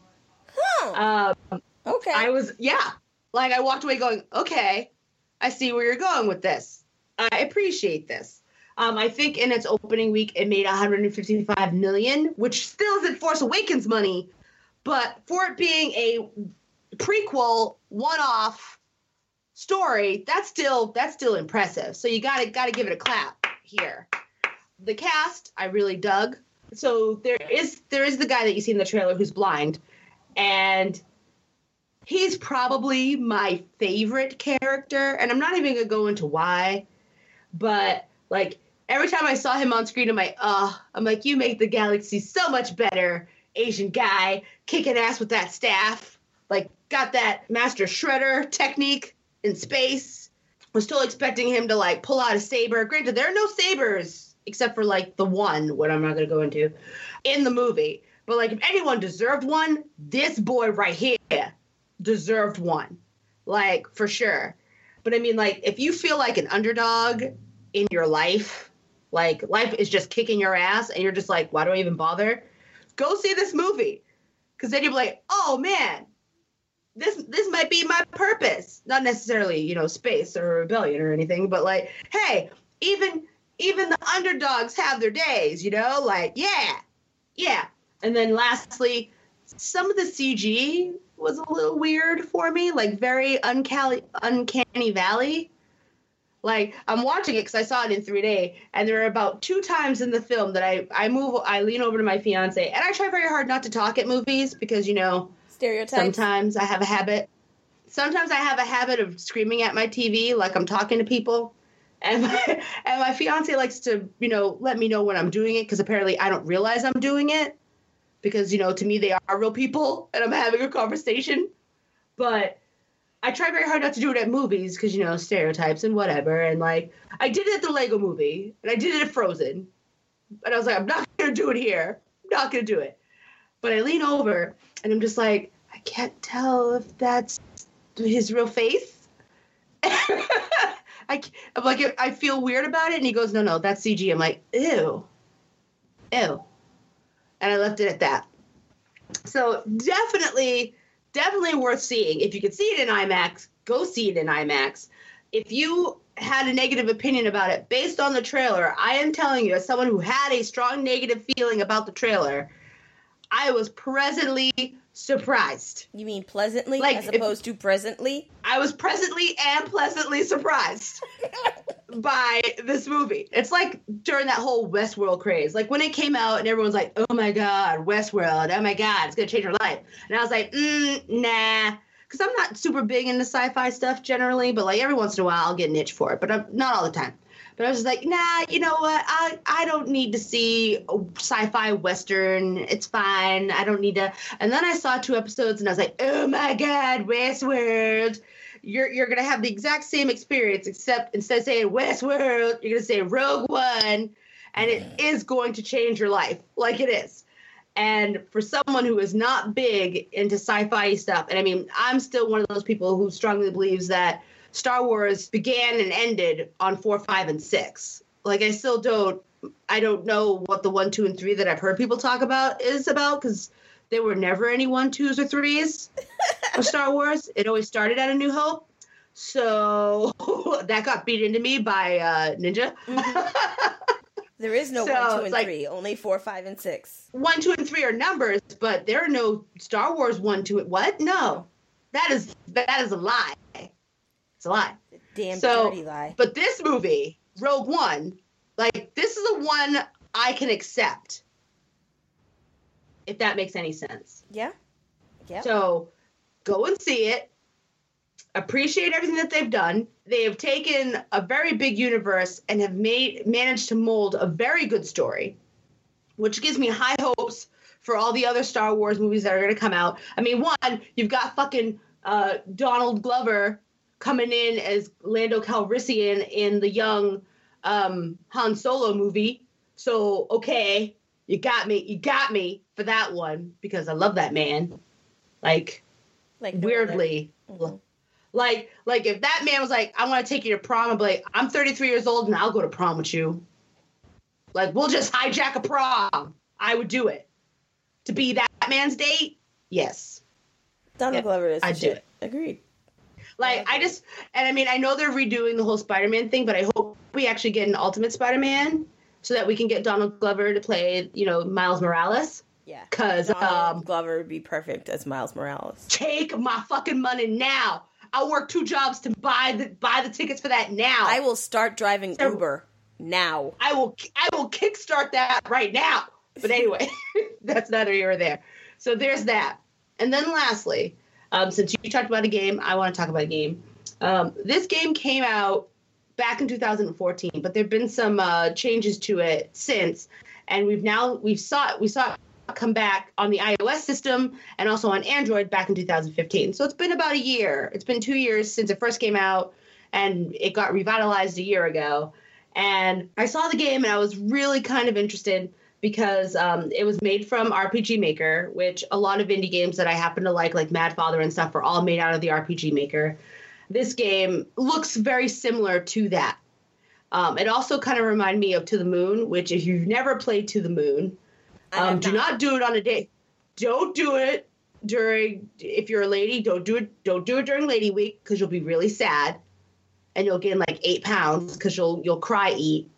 Huh. Um, okay. I was, yeah. Like, I walked away going, okay, I see where you're going with this. I appreciate this. Um, I think in its opening week, it made one hundred fifty-five million dollars, which still isn't Force Awakens money. But for it being a prequel, one-off story, that's still that's still impressive. So you gotta gotta give it a clap here. The cast, I really dug. So there is there is the guy that you see in the trailer who's blind, and he's probably my favorite character. And I'm not even gonna go into why, but like, every time I saw him on screen, I'm like, oh, I'm like, you make the galaxy so much better, Asian guy, kicking ass with that staff. Like, got that Master Shredder technique in space. Was totally expecting him to, like, pull out a saber. Granted, there are no sabers, except for, like, the one, what I'm not going to go into, in the movie. But, like, if anyone deserved one, this boy right here deserved one. Like, for sure. But, I mean, like, if you feel like an underdog in your life, like life is just kicking your ass and you're just like, why do I even bother? Go see this movie. Because then you'll be like, oh man, this this might be my purpose. Not necessarily, you know, space or rebellion or anything, but like, hey, even even the underdogs have their days, you know? Like, yeah, yeah. And then lastly, some of the C G was a little weird for me, like very uncanny, uncanny valley. Like, I'm watching it because I saw it in three D, and there are about two times in the film that I, I move, I lean over to my fiance, and I try very hard not to talk at movies because, you know, stereotypes. Sometimes I have a habit. Sometimes I have a habit of screaming at my T V like I'm talking to people, and my, and my fiance likes to, you know, let me know when I'm doing it because apparently I don't realize I'm doing it because, you know, to me they are real people and I'm having a conversation, but I try very hard not to do it at movies because, you know, stereotypes and whatever. And, like, I did it at the Lego Movie, and I did it at Frozen. And I was like, I'm not going to do it here. I'm not going to do it. But I lean over, and I'm just like, I can't tell if that's his real face. I, I'm like, I feel weird about it. And he goes, no, no, that's C G. I'm like, ew. Ew. And I left it at that. So definitely... Definitely worth seeing. If you could see it in IMAX, go see it in IMAX. If you had a negative opinion about it based on the trailer, I am telling you, as someone who had a strong negative feeling about the trailer, I was presently surprised. You mean pleasantly like, as opposed to presently? I was presently and pleasantly surprised by this movie. It's like during that whole Westworld craze. Like when it came out and everyone's like, oh my God, Westworld, oh my God, it's going to change your life. And I was like, mm, nah. Because I'm not super big into sci-fi stuff generally, but like every once in a while I'll get an itch for it, but I'm, not all the time. But I was just like, nah, you know what? I I don't need to see a sci-fi Western. It's fine. I don't need to. And then I saw two episodes and I was like, oh my God, Westworld. You're you're going to have the exact same experience, except instead of saying Westworld, you're going to say Rogue One. And it is going to change your life, like it is. And for someone who is not big into sci-fi stuff, and I mean, I'm still one of those people who strongly believes that Star Wars began and ended on four, five, and six. Like, I still don't, I don't know what the one, two, and three that I've heard people talk about is about, because there were never any one, twos, or threes of Star Wars. It always started at A New Hope. So that got beat into me by uh, Ninja. Mm-hmm. There is no so, one, two, and like, three. Only four, five, and six. One, two, and three are numbers, but there are no Star Wars one, two, what? No. That is, that is a lie. It's a lie. Damn so, dirty lie. But this movie, Rogue One, like, this is the one I can accept. If that makes any sense. Yeah. Yeah. So, go and see it. Appreciate everything that they've done. They have taken a very big universe and have made managed to mold a very good story, which gives me high hopes for all the other Star Wars movies that are going to come out. I mean, one, you've got fucking uh, Donald Glover coming in as Lando Calrissian in the young um, Han Solo movie. So, okay, you got me. You got me for that one because I love that man. Like, like weirdly. Mm-hmm. Like, like if that man was like, I want to take you to prom, I'd be like, I'm thirty-three years old and I'll go to prom with you. Like, we'll just hijack a prom. I would do it. To be that man's date? Yes. Donald yeah, Glover is I'd do it. Agreed. Like, I just, and I mean, I know they're redoing the whole Spider-Man thing, but I hope we actually get an Ultimate Spider-Man so that we can get Donald Glover to play, you know, Miles Morales. Yeah. Because um, Glover would be perfect as Miles Morales. Take my fucking money now. I'll work two jobs to buy the buy the tickets for that now. I will start driving so, Uber now. I will I will kickstart that right now. But anyway, that's neither here or there. So there's that. And then lastly, um, since you talked about a game, I want to talk about a game. Um, this game came out back in two thousand fourteen, but there've been some uh, changes to it since, and we've now we've saw we saw it come back on the iOS system and also on Android back in two thousand fifteen. So it's been about a year. It's been two years since it first came out, and it got revitalized a year ago. And I saw the game, and I was really kind of interested because um, it was made from R P G Maker, which a lot of indie games that I happen to like, like Mad Father and stuff, are all made out of the R P G Maker. This game looks very similar to that. Um, it also kind of reminded me of To the Moon, which if you've never played To the Moon, um, do not. not do it on a date. Don't do it during, if you're a lady, don't do it. Don't do it during Lady Week because you'll be really sad, and you'll gain like eight pounds because you'll you'll cry eat.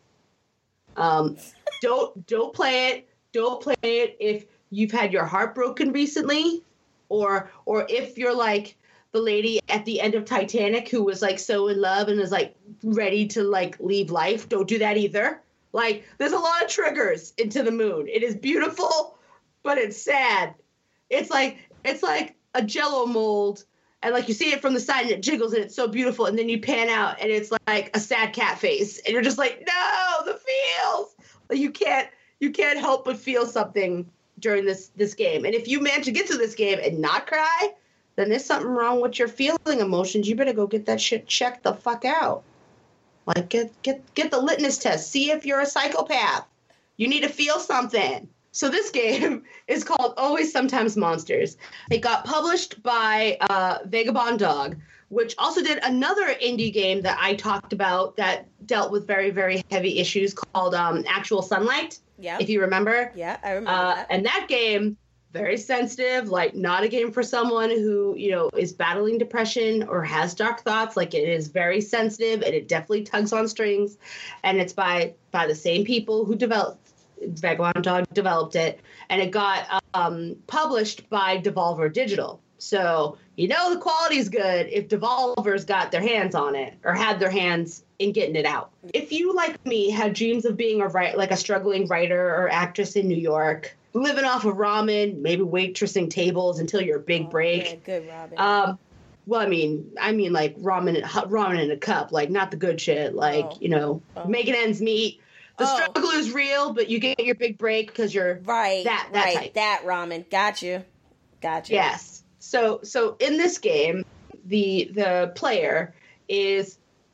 Um, don't don't play it. Don't play it if you've had your heart broken recently, or or if you're like the lady at the end of Titanic who was like so in love and is like ready to like leave life. Don't do that either. Like, there's a lot of triggers in To the Moon. It is beautiful, but it's sad. It's like it's like a Jello mold, and like you see it from the side and it jiggles and it's so beautiful, and then you pan out and it's like a sad cat face, and you're just like, no, the feels. Like, you can't you can't help but feel something during this this game. And if you manage to get to this game and not cry, then there's something wrong with your feeling emotions. You better go get that shit checked the fuck out. Like, get get get the litmus test. See if you're a psychopath. You need to feel something. So this game is called Always Sometimes Monsters. It got published by uh, Vagabond Dog, which also did another indie game that I talked about that dealt with very, very heavy issues called um, Actual Sunlight. Yeah. If you remember. Yeah, I remember uh, that. And that game, very sensitive, like not a game for someone who, you know, is battling depression or has dark thoughts. Like, it is very sensitive and it definitely tugs on strings. And it's by by the same people who developed Vagabond Dog developed it, and it got um, published by Devolver Digital. So you know the quality's good if Devolver's got their hands on it or had their hands in getting it out. If you, like me, had dreams of being a write, like a struggling writer or actress in New York, living off of ramen, maybe waitressing tables until your big Oh, break. yeah, good, Robin. Um, well, I mean, I mean, like ramen, ramen in a cup, like not the good shit, like Oh. you know, Oh. making ends meet. The Oh. struggle is real, but you get your big break because you're right, that that right, type. that ramen. Got you. Got you. Yes. So so in this game, the the player is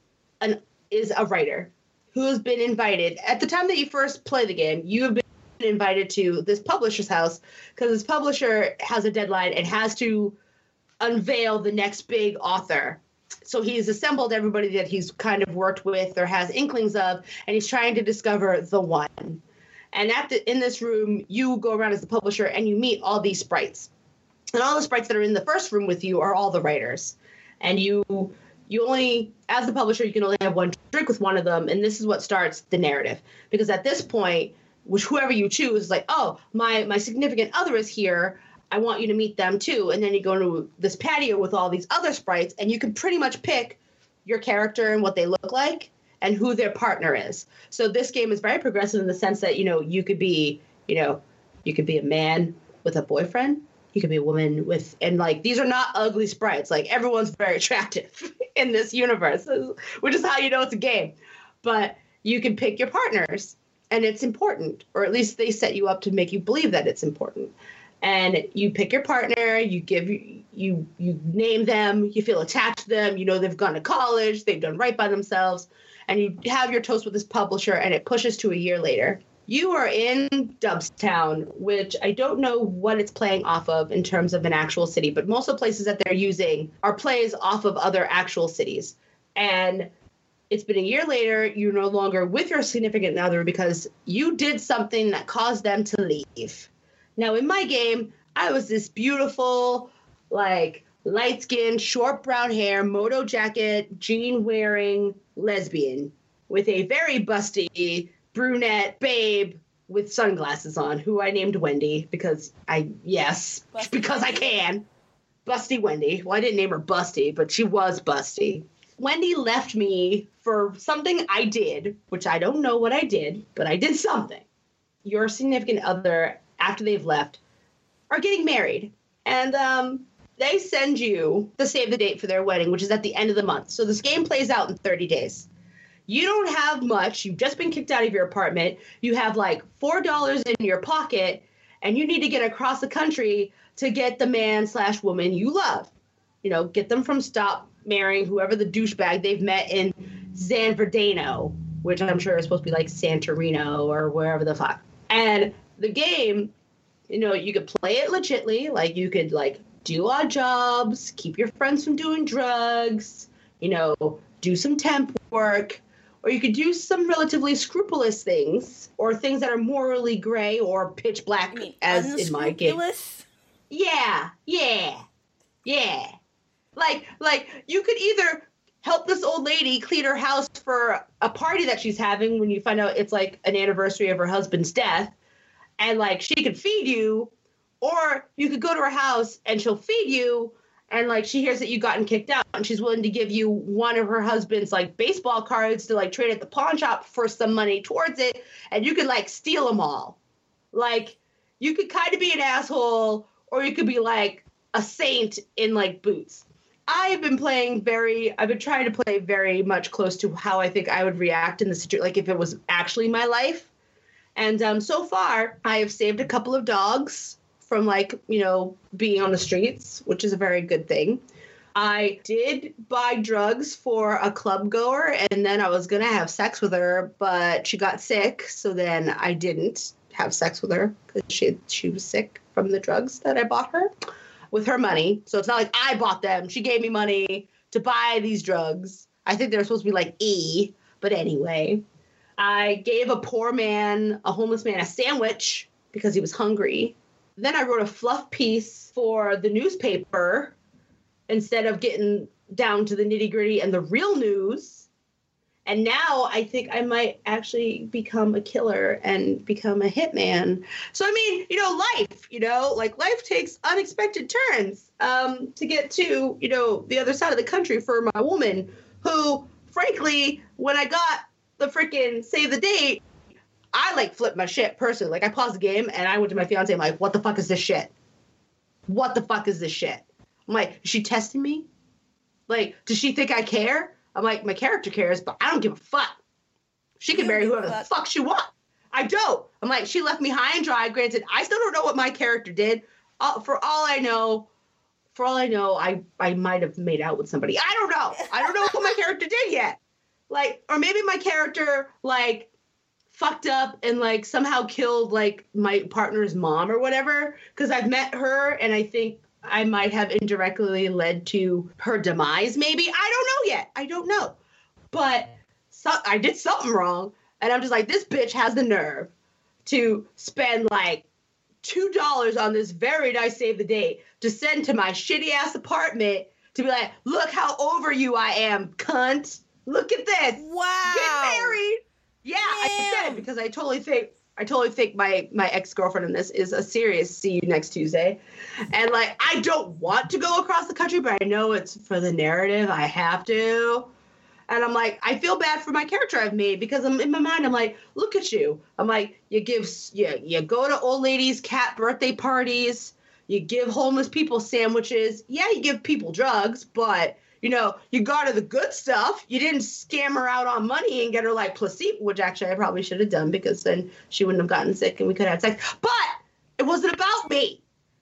an is a writer who has been invited. At the time that you first play the game, you have been invited to this publisher's house because this publisher has a deadline and has to unveil the next big author. So he's assembled everybody that he's kind of worked with or has inklings of, and he's trying to discover the one. And at the, in this room, you go around as the publisher and you meet all these sprites. And all the sprites that are in the first room with you are all the writers. And you you only, as the publisher, you can only have one drink with one of them, and this is what starts the narrative. Because at this point, which whoever you choose is like, oh, my, my significant other is here, I want you to meet them too. And then you go into this patio with all these other sprites, and you can pretty much pick your character and what they look like and who their partner is. So this game is very progressive in the sense that, you know, you could be, you know, you could be a man with a boyfriend. You could be a woman with, and like, these are not ugly sprites. Like, everyone's very attractive in this universe, which is how you know it's a game. But you can pick your partners, and it's important, or at least they set you up to make you believe that it's important. And you pick your partner, you give you you you name them, you feel attached to them, you know they've gone to college, they've done right by themselves, and you have your toast with this publisher, and it pushes to a year later. You are in Dubstown, which I don't know what it's playing off of in terms of an actual city, but most of the places that they're using are plays off of other actual cities. And it's been a year later, you're no longer with your significant other because you did something that caused them to leave. Now, in my game, I was this beautiful, like, light-skinned, short brown hair, moto jacket, jean-wearing lesbian with a very busty brunette babe with sunglasses on, who I named Wendy because I, yes, Busty because I Wendy. can. Busty Wendy. Well, I didn't name her Busty, but she was Busty. Wendy left me for something I did, which I don't know what I did, but I did something. Your significant other, after they've left, are getting married. And um, they send you the save the date for their wedding, which is at the end of the month. So this game plays out in thirty days. You don't have much. You've just been kicked out of your apartment. You have like four dollars in your pocket, and you need to get across the country to get the man slash woman you love. You know, get them from stop marrying whoever the douchebag they've met in San Bernardino, which I'm sure is supposed to be like Santorino or wherever the fuck. And the game, you know, you could play it legitly. Like, you could, like, do odd jobs, keep your friends from doing drugs, you know, do some temp work. or you could do some relatively scrupulous things, or things that are morally gray or pitch black, I mean, as in my game. Yeah, yeah, yeah. Like, like you could either help this old lady clean her house for a party that she's having when you find out it's like an anniversary of her husband's death, and like she could feed you, or you could go to her house and she'll feed you, and like she hears that you've gotten kicked out and she's willing to give you one of her husband's like baseball cards to like trade at the pawn shop for some money towards it, and you could like steal them all. Like, you could kind of be an asshole, or you could be like a saint in like boots. I have been playing very, I've been trying to play very much close to how I think I would react in the situation, like if it was actually my life. And um, so far, I have saved a couple of dogs from like, you know, being on the streets, which is a very good thing. I did buy drugs for a club goer, and then I was going to have sex with her, but she got sick. So then I didn't have sex with her because she, she was sick from the drugs that I bought her with her money. So it's not like I bought them. She gave me money to buy these drugs. I think they were supposed to be like E, but anyway. I gave a poor man, a homeless man, a sandwich because he was hungry. Then I wrote a fluff piece for the newspaper instead of getting down to the nitty gritty and the real news. And now I think I might actually become a killer and become a hitman. So, I mean, you know, life, you know, like life takes unexpected turns um, to get to, you know, the other side of the country for my woman who, frankly, when I got the freaking save the date, I like flipped my shit personally. Like I paused the game and I went to my fiance. I'm like, what the fuck is this shit? What the fuck is this shit? I'm like, is she testing me? Like, does she think I care? I'm like, my character cares, but I don't give a fuck. She can marry whoever the fuck she wants. I don't. I'm like, she left me high and dry. Granted, I still don't know what my character did. Uh, for all I know, for all I know, I, I might have made out with somebody. I don't know. I don't know what my character did yet. Like, or maybe my character, like, fucked up and, like, somehow killed, like, my partner's mom or whatever. Because I've met her, and I think I might have indirectly led to her demise, maybe. I don't know yet. I don't know. But so, I did something wrong. And I'm just like, this bitch has the nerve to spend like two dollars on this very nice save the date to send to my shitty ass apartment to be like, look how over you I am, cunt. Look at this. Wow. Get married. Yeah, Damn. I did because I totally think I totally think my, my ex-girlfriend in this is a serious see you next Tuesday. And, like, I don't want to go across the country, but I know it's for the narrative. I have to. And I'm like, I feel bad for my character I've made because I'm in my mind, I'm like, look at you. I'm like, you give, you, you go to old ladies' cat birthday parties. You give homeless people sandwiches. Yeah, you give people drugs, but... You know, you got her the good stuff. You didn't scam her out on money and get her like placebo, which actually I probably should have done because then she wouldn't have gotten sick and we could have had sex. But it wasn't about me.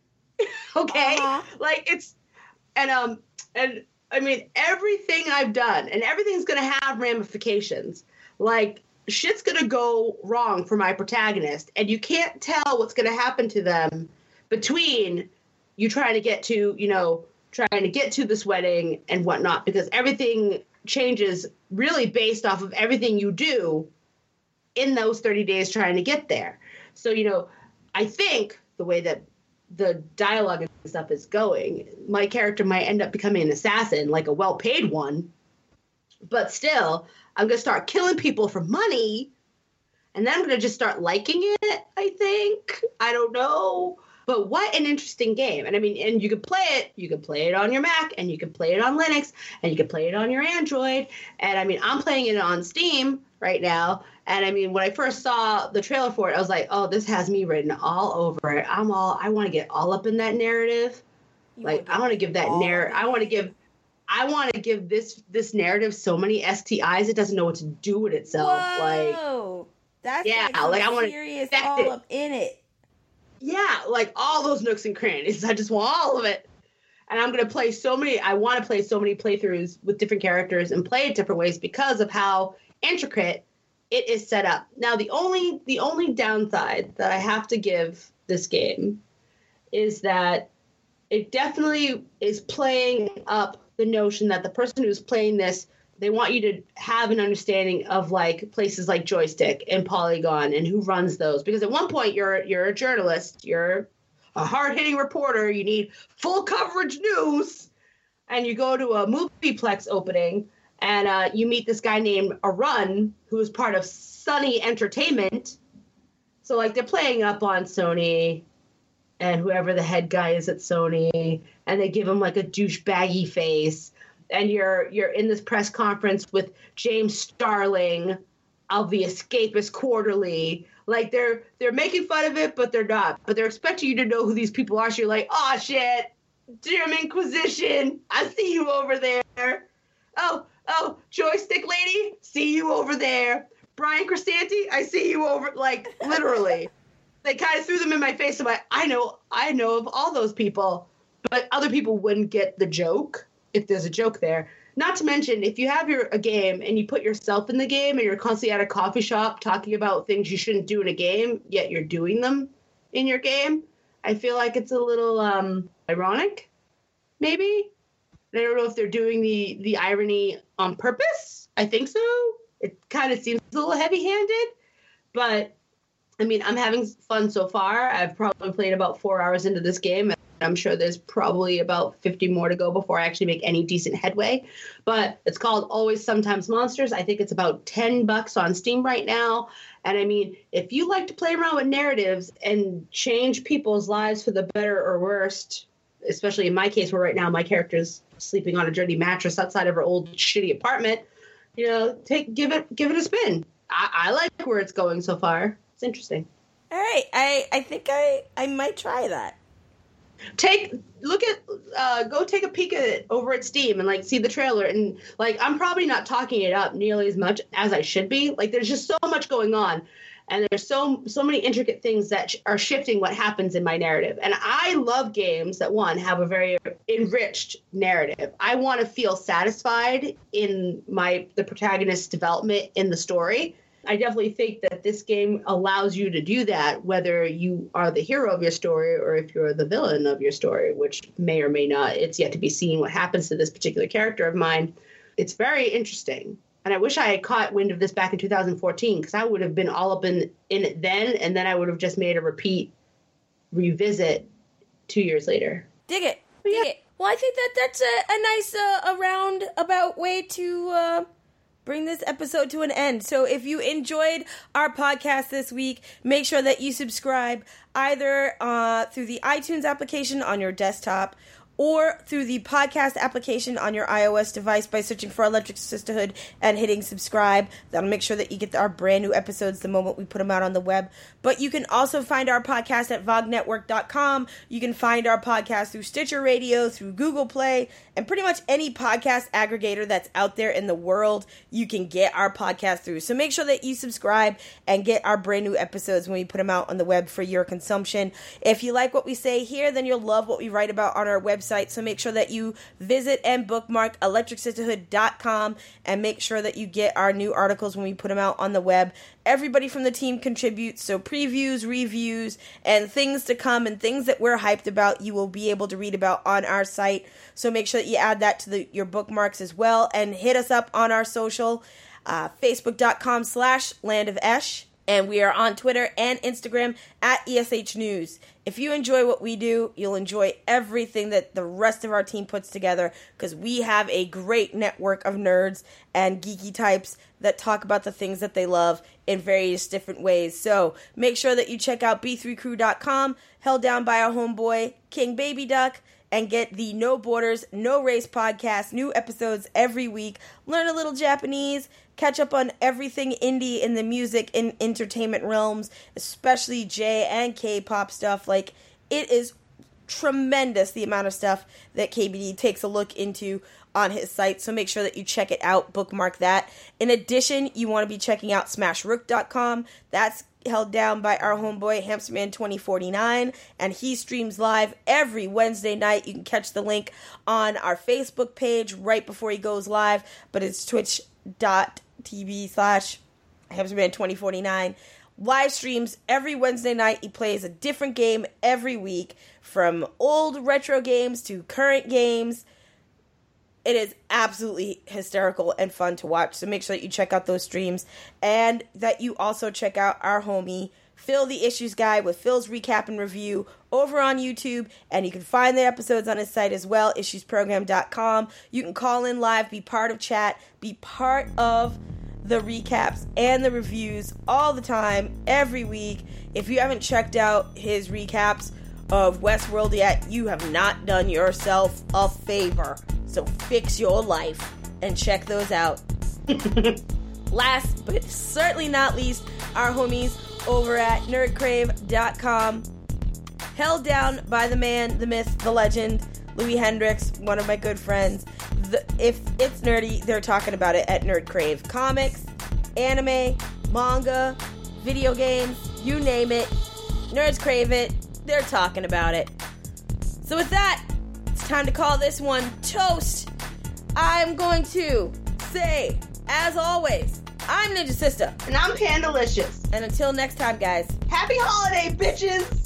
Okay? Uh-huh. Like it's, and, um, and I mean, everything I've done and everything's going to have ramifications. Like shit's going to go wrong for my protagonist and you can't tell what's going to happen to them between you trying to get to, you know, trying to get to this wedding and whatnot, because everything changes really based off of everything you do in those thirty days trying to get there. So, you know, I think the way that the dialogue and stuff is going, my character might end up becoming an assassin, like a well-paid one, but still, I'm going to start killing people for money, and then I'm going to just start liking it, I think. I don't know. But what an interesting game. And I mean, and you could play it, you could play it on your Mac, and you could play it on Linux, and you could play it on your Android. And I mean, I'm playing it on Steam right now. And I mean, when I first saw the trailer for it, I was like, oh, this has me written all over it. I'm all, I want to get all up in that narrative. You like, I want to give that narrative, I want to give, I want to give this, this narrative so many S T Is, it doesn't know what to do with itself. Whoa. Like, that's yeah, like, like I want to all it. up in it. Yeah, like all those nooks and crannies. I just want all of it. And I'm going to play so many, I want to play so many playthroughs with different characters and play it different ways because of how intricate it is set up. Now, the only the only downside that I have to give this game is that it definitely is playing up the notion that the person who's playing this they want you to have an understanding of like places like Joystick and Polygon and who runs those. Because at one point you're you're a journalist, you're a hard-hitting reporter, you need full coverage news, and you go to a Movieplex opening and uh, you meet this guy named Arun, who is part of Sony Entertainment. So like they're playing up on Sony and whoever the head guy is at Sony, and they give him like a douchebaggy face. And you're you're in this press conference with James Starling of the Escapist Quarterly. Like they're they're making fun of it, but they're not. But they're expecting you to know who these people are. So you're like, oh shit, Jim Inquisition, I see you over there. Oh oh, Joystick Lady, see you over there. Brian Crisanti, I see you over. Like literally, they kind of threw them in my face. I'm like, I know I know of all those people, but other people wouldn't get the joke if there's a joke there. Not to mention, if you have your a game and you put yourself in the game and you're constantly at a coffee shop talking about things you shouldn't do in a game, yet you're doing them in your game, I feel like it's a little um, ironic, maybe. I don't know if they're doing the, the irony on purpose. I think so. It kind of seems a little heavy-handed, but I mean, I'm having fun so far. I've probably played about four hours into this game. I'm sure there's probably about fifty more to go before I actually make any decent headway. But it's called Always Sometimes Monsters. I think it's about ten bucks on Steam right now. And I mean, if you like to play around with narratives and change people's lives for the better or worst, especially in my case where right now my character's sleeping on a dirty mattress outside of her old shitty apartment, you know, take give it give it a spin. I, I like where it's going so far. It's interesting. All right. I, I think I, I might try that. Take look at uh, go take a peek at it over at Steam and like see the trailer, and like I'm probably not talking it up nearly as much as I should be. Like there's just so much going on, and there's so so many intricate things that sh- are shifting what happens in my narrative. And I love games that one have a very enriched narrative. I want to feel satisfied in my the protagonist's development in the story. I definitely think that this game allows you to do that, whether you are the hero of your story or if you're the villain of your story, which may or may not. It's yet to be seen what happens to this particular character of mine. It's very interesting. And I wish I had caught wind of this back in two thousand fourteen, because I would have been all up in, in it then, and then I would have just made a repeat revisit two years later. Dig it. Dig yeah. it. Well, I think that that's a, a nice uh, a roundabout way to... Uh... bring this episode to an end. So if you enjoyed our podcast this week, make sure that you subscribe either uh, through the iTunes application on your desktop or through the podcast application on your iOS device by searching for Electric Sisterhood and hitting subscribe. That'll make sure that you get our brand new episodes the moment we put them out on the web. But you can also find our podcast at vog network dot com. You can find our podcast through Stitcher Radio, through Google Play, and pretty much any podcast aggregator that's out there in the world, you can get our podcast through. So make sure that you subscribe and get our brand new episodes when we put them out on the web for your consumption. If you like what we say here, then you'll love what we write about on our website. So make sure that you visit and bookmark electric sisterhood dot com and make sure that you get our new articles when we put them out on the web. Everybody from the team contributes, so previews, reviews, and things to come and things that we're hyped about, you will be able to read about on our site. So make sure that you add that to the, your bookmarks as well, and hit us up on our social, uh, facebook dot com slash land of esh. And we are on Twitter and Instagram at E S H News. If you enjoy what we do, you'll enjoy everything that the rest of our team puts together, because we have a great network of nerds and geeky types that talk about the things that they love in various different ways. So make sure that you check out b three crew dot com, held down by our homeboy, King Baby Duck, and get the No Borders, No Race podcast, new episodes every week. Learn a little Japanese, catch up on everything indie in the music and entertainment realms, especially J and K-pop stuff. Like, it is tremendous the amount of stuff that K B D takes a look into on his site, so make sure that you check it out, bookmark that. In addition, you want to be checking out smash rook dot com. That's held down by our homeboy Hamsterman twenty forty-nine, and he streams live every Wednesday night. You can catch the link on our Facebook page right before he goes live, but it's twitch dot t v slash Hamsterman twenty forty-nine. Live streams every Wednesday night. He plays a different game every week, from old retro games to current games. It is absolutely hysterical and fun to watch. So make sure that you check out those streams and that you also check out our homie Phil the Issues Guy with Phil's recap and review over on YouTube. And you can find the episodes on his site as well, issues program dot com. You can call in live, be part of chat, be part of the recaps and the reviews all the time, every week. If you haven't checked out his recaps of Westworld yet, you have not done yourself a favor. So fix your life and check those out. Last but certainly not least, our homies over at nerd crave dot com. Held down by the man, the myth, the legend, Louis Hendricks, one of my good friends. The, if it's nerdy, they're talking about it at Nerd Crave. Comics, anime, manga, video games, you name it. Nerds crave it. They're talking about it. So with that, it's time to call this one toast. I'm going to say, as always, I'm Ninja Sister. And I'm Pandalicious. And until next time, guys. Happy holiday, bitches!